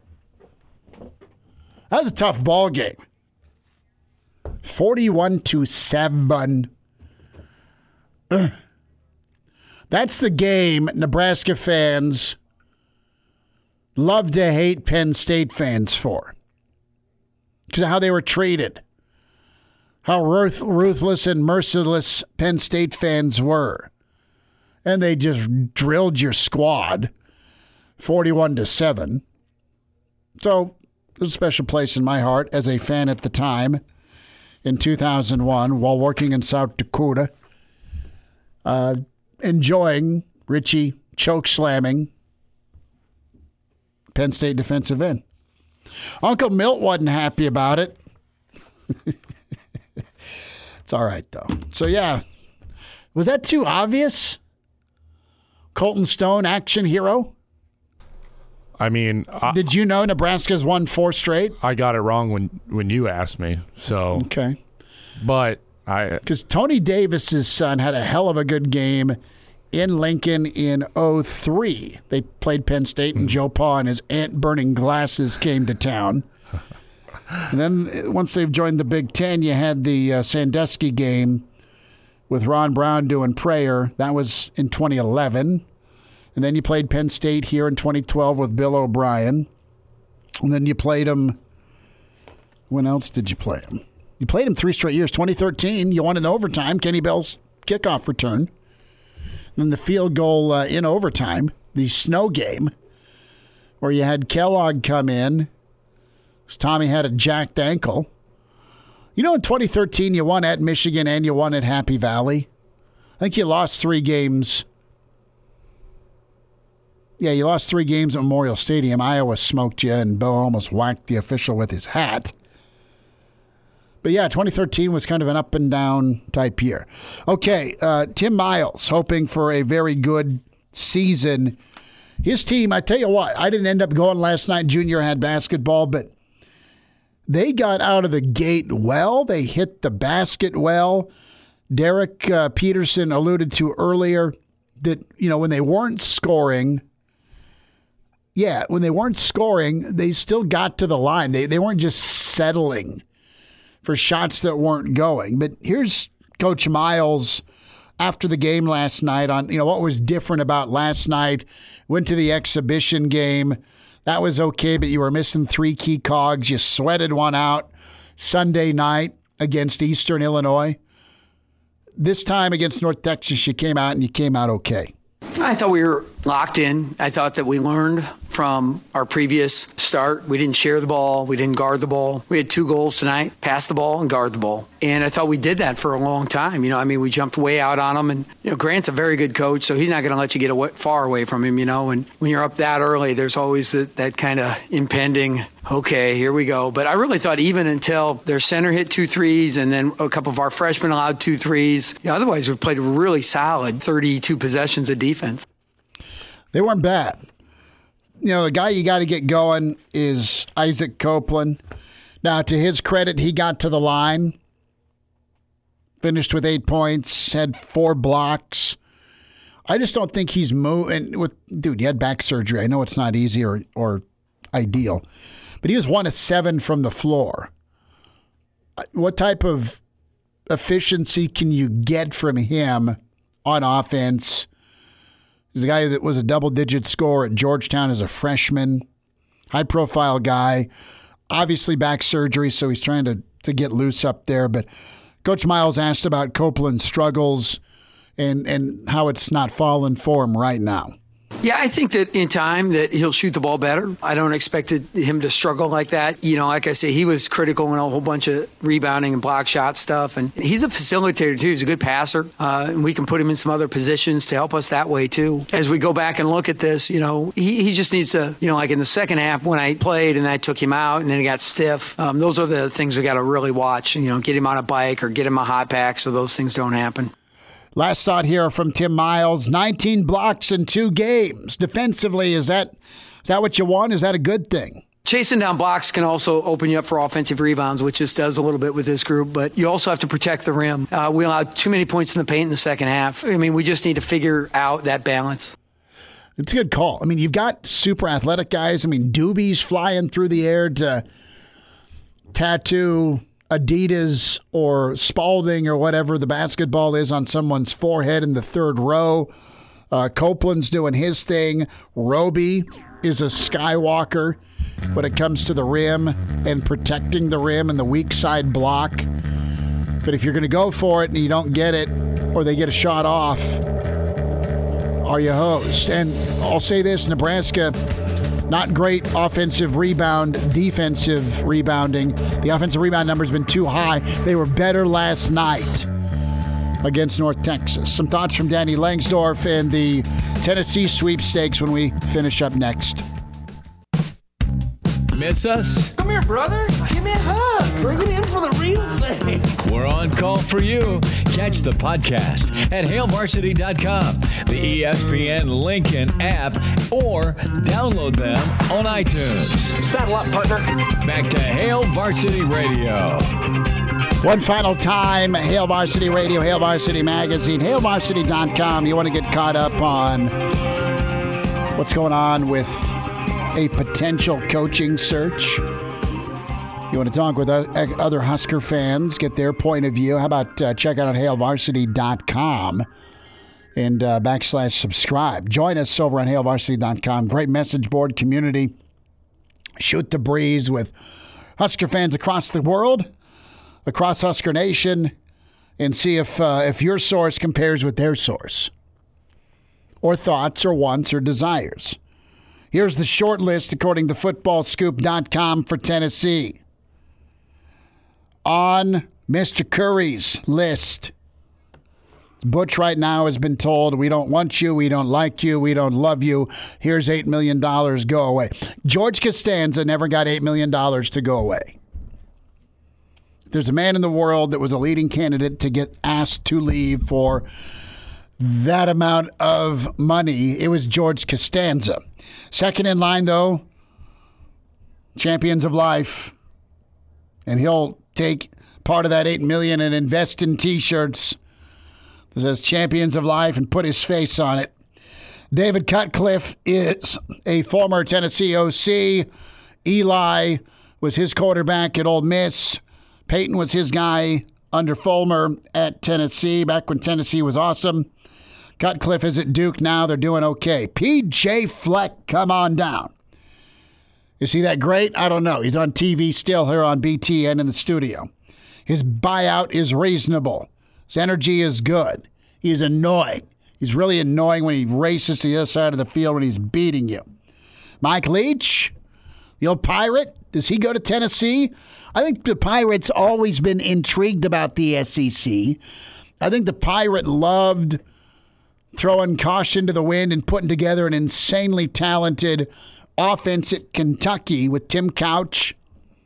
That was a tough ball game. forty-one to seven. Ugh. That's the game Nebraska fans love to hate Penn State fans for. Because of how they were treated. How ruth- ruthless and merciless Penn State fans were. And they just drilled your squad forty-one to seven. So, there's a special place in my heart as a fan at the time in two thousand one while working in South Dakota. Uh, enjoying Richie choke slamming Penn State defensive end. Uncle Milt wasn't happy about it. It's all right, though. So, yeah. Was that too obvious? Colton Stone, action hero? I mean... I, Did you know Nebraska's won four straight? I got it wrong when, when you asked me, so... Okay. But I... Because Tony Davis's son had a hell of a good game in Lincoln in oh three. They played Penn State, and Joe Pa and his ant-burning glasses came to town. And then once they've joined the Big Ten, you had the uh, Sandusky game with Ron Brown doing prayer. That was in twenty eleven. And then you played Penn State here in twenty twelve with Bill O'Brien. And then you played them. When else did you play them? You played them three straight years. twenty thirteen, you won in overtime. Kenny Bell's kickoff return. And then the field goal uh, in overtime, the snow game, where you had Kellogg come in. Tommy had a jacked ankle. You know, in twenty thirteen, you won at Michigan and you won at Happy Valley. I think you lost three games. Yeah, you lost three games at Memorial Stadium. Iowa smoked you, and Bo almost whacked the official with his hat. But yeah, twenty thirteen was kind of an up and down type year. Okay, uh, Tim Miles hoping for a very good season. His team, I tell you what, I didn't end up going last night. Junior had basketball, but they got out of the gate well. They hit the basket well. Derek uh, Peterson alluded to earlier that, you know, when they weren't scoring, yeah, when they weren't scoring, they still got to the line. They they weren't just settling for shots that weren't going. But here's Coach Miles after the game last night on, you know, what was different about last night. Went to the exhibition game. That was okay, but you were missing three key cogs. You sweated one out Sunday night against Eastern Illinois. This time against North Texas, you came out and you came out okay. I thought we were locked in. I thought that we learned from our previous start. We didn't share the ball. We didn't guard the ball. We had two goals tonight, pass the ball and guard the ball. And I thought we did that for a long time. You know, I mean, we jumped way out on them. And, you know, Grant's a very good coach, so he's not going to let you get away, far away from him, you know. And when you're up that early, there's always that, that kind of impending, okay, here we go. But I really thought even until their center hit two threes and then a couple of our freshmen allowed two threes, you know, otherwise we played really solid thirty-two possessions of defense. They weren't bad. You know, the guy you got to get going is Isaac Copeland. Now, to his credit, he got to the line, finished with eight points, had four blocks. I just don't think he's moving. With dude, he had back surgery. I know it's not easy or, or ideal, but he was one of seven from the floor. What type of efficiency can you get from him on offense? He's a guy that was a double-digit scorer at Georgetown as a freshman, high-profile guy, obviously back surgery, so he's trying to to get loose up there. But Coach Miles asked about Copeland's struggles and, and how it's not falling for him right now. Yeah, I think that in time that he'll shoot the ball better. I don't expect it, him to struggle like that. You know, like I say, he was critical in a whole bunch of rebounding and block shot stuff. And he's a facilitator, too. He's a good passer. Uh, and we can put him in some other positions to help us that way, too. As we go back and look at this, you know, he, he just needs to, you know, like in the second half when I played and I took him out and then he got stiff, um, those are the things we got to really watch. You know, get him on a bike or get him a hot pack so those things don't happen. Last thought here from Tim Miles, nineteen blocks in two games. Defensively, is that is that what you want? Is that a good thing? Chasing down blocks can also open you up for offensive rebounds, which this does a little bit with this group, but you also have to protect the rim. Uh, we allowed too many points in the paint in the second half. I mean, we just need to figure out that balance. It's a good call. I mean, you've got super athletic guys. I mean, Doobies flying through the air to tattoo Adidas or Spalding or whatever the basketball is on someone's forehead in the third row. Uh, Copeland's doing his thing. Roby is a Skywalker when it comes to the rim and protecting the rim and the weak side block. But if you're going to go for it and you don't get it or they get a shot off, are you hosed? And I'll say this, Nebraska, not great offensive rebound, defensive rebounding. The offensive rebound number's been too high. They were better last night against North Texas. Some thoughts from Danny Langsdorf and the Tennessee sweepstakes when we finish up next. Miss us? Come here, brother. Give me a hug. Bring it in for the real thing. We're on call for you. Catch the podcast at hail varsity dot com, the E S P N Lincoln app, or download them on iTunes. Saddle up, partner. Back to Hail Varsity Radio. One final time, Hail Varsity Radio, Hail Varsity Magazine, hail varsity dot com. You want to get caught up on what's going on with a potential coaching search? You want to talk with other Husker fans, get their point of view? How about uh, check out hail varsity dot com and uh, backslash subscribe. Join us over on hail varsity dot com. Great message board community. Shoot the breeze with Husker fans across the world, across Husker Nation, and see if uh, if your source compares with their source, or thoughts, or wants, or desires. Here's the short list according to football scoop dot com for Tennessee. On Mister Curry's list, Butch right now has been told, we don't want you, we don't like you, we don't love you. Here's eight million dollars, go away. George Costanza never got eight million dollars to go away. There's a man in the world that was a leading candidate to get asked to leave for that amount of money. It was George Costanza. Second in line, though, Champions of Life. And he'll take part of that eight million dollars and invest in T-shirts that says Champions of Life and put his face on it. David Cutcliffe is a former Tennessee O C. Eli was his quarterback at Ole Miss. Peyton was his guy under Fulmer at Tennessee, back when Tennessee was awesome. Cutcliffe is at Duke now. They're doing okay. P J Fleck, come on down. Is he that great? I don't know. He's on T V still here on B T N in the studio. His buyout is reasonable. His energy is good. He's annoying. He's really annoying when he races to the other side of the field when he's beating you. Mike Leach, the old Pirate, does he go to Tennessee? I think the Pirate's always been intrigued about the S E C. I think the Pirate loved throwing caution to the wind and putting together an insanely talented offense at Kentucky with Tim Couch,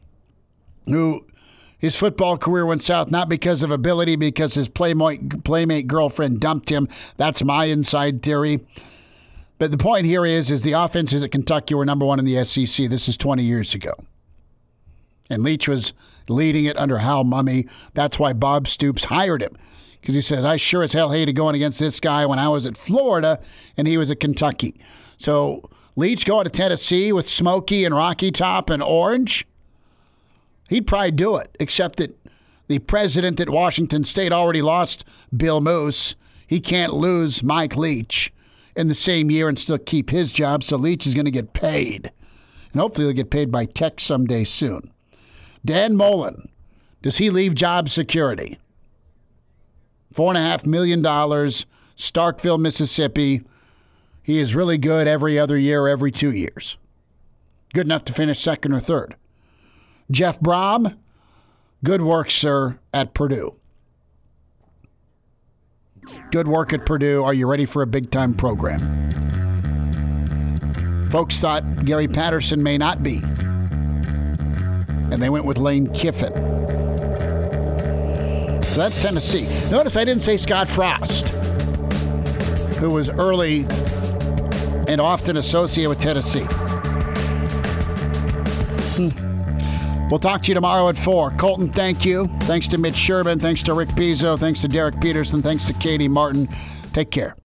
who his football career went south not because of ability, because his playmate, playmate girlfriend dumped him. That's my inside theory. But the point here is, is the offenses at Kentucky were number one in the S E C. This is twenty years ago. And Leach was leading it under Hal Mumme. That's why Bob Stoops hired him. Because he said, I sure as hell hated going against this guy when I was at Florida and he was at Kentucky. So Leach going to Tennessee with Smokey and Rocky Top and Orange, he'd probably do it, except that the president at Washington State already lost Bill Moose. He can't lose Mike Leach in the same year and still keep his job, so Leach is going to get paid. And hopefully he'll get paid by Tech someday soon. Dan Mullen, Does he leave job security? Four and a half million dollars, Starkville, Mississippi. He is really good every other year, every two years. Good enough to finish second or third. Jeff Brom, good work, sir, at Purdue. Good work at Purdue. Are you ready for a big-time program? Folks thought Gary Patterson may not be. And they went with Lane Kiffin. So that's Tennessee. Notice I didn't say Scott Frost, who was early and often associated with Tennessee. Hmm. We'll talk to you tomorrow at four. Colton, thank you. Thanks to Mitch Sherman. Thanks to Rick Pizzo. Thanks to Derek Peterson. Thanks to Katie Martin. Take care.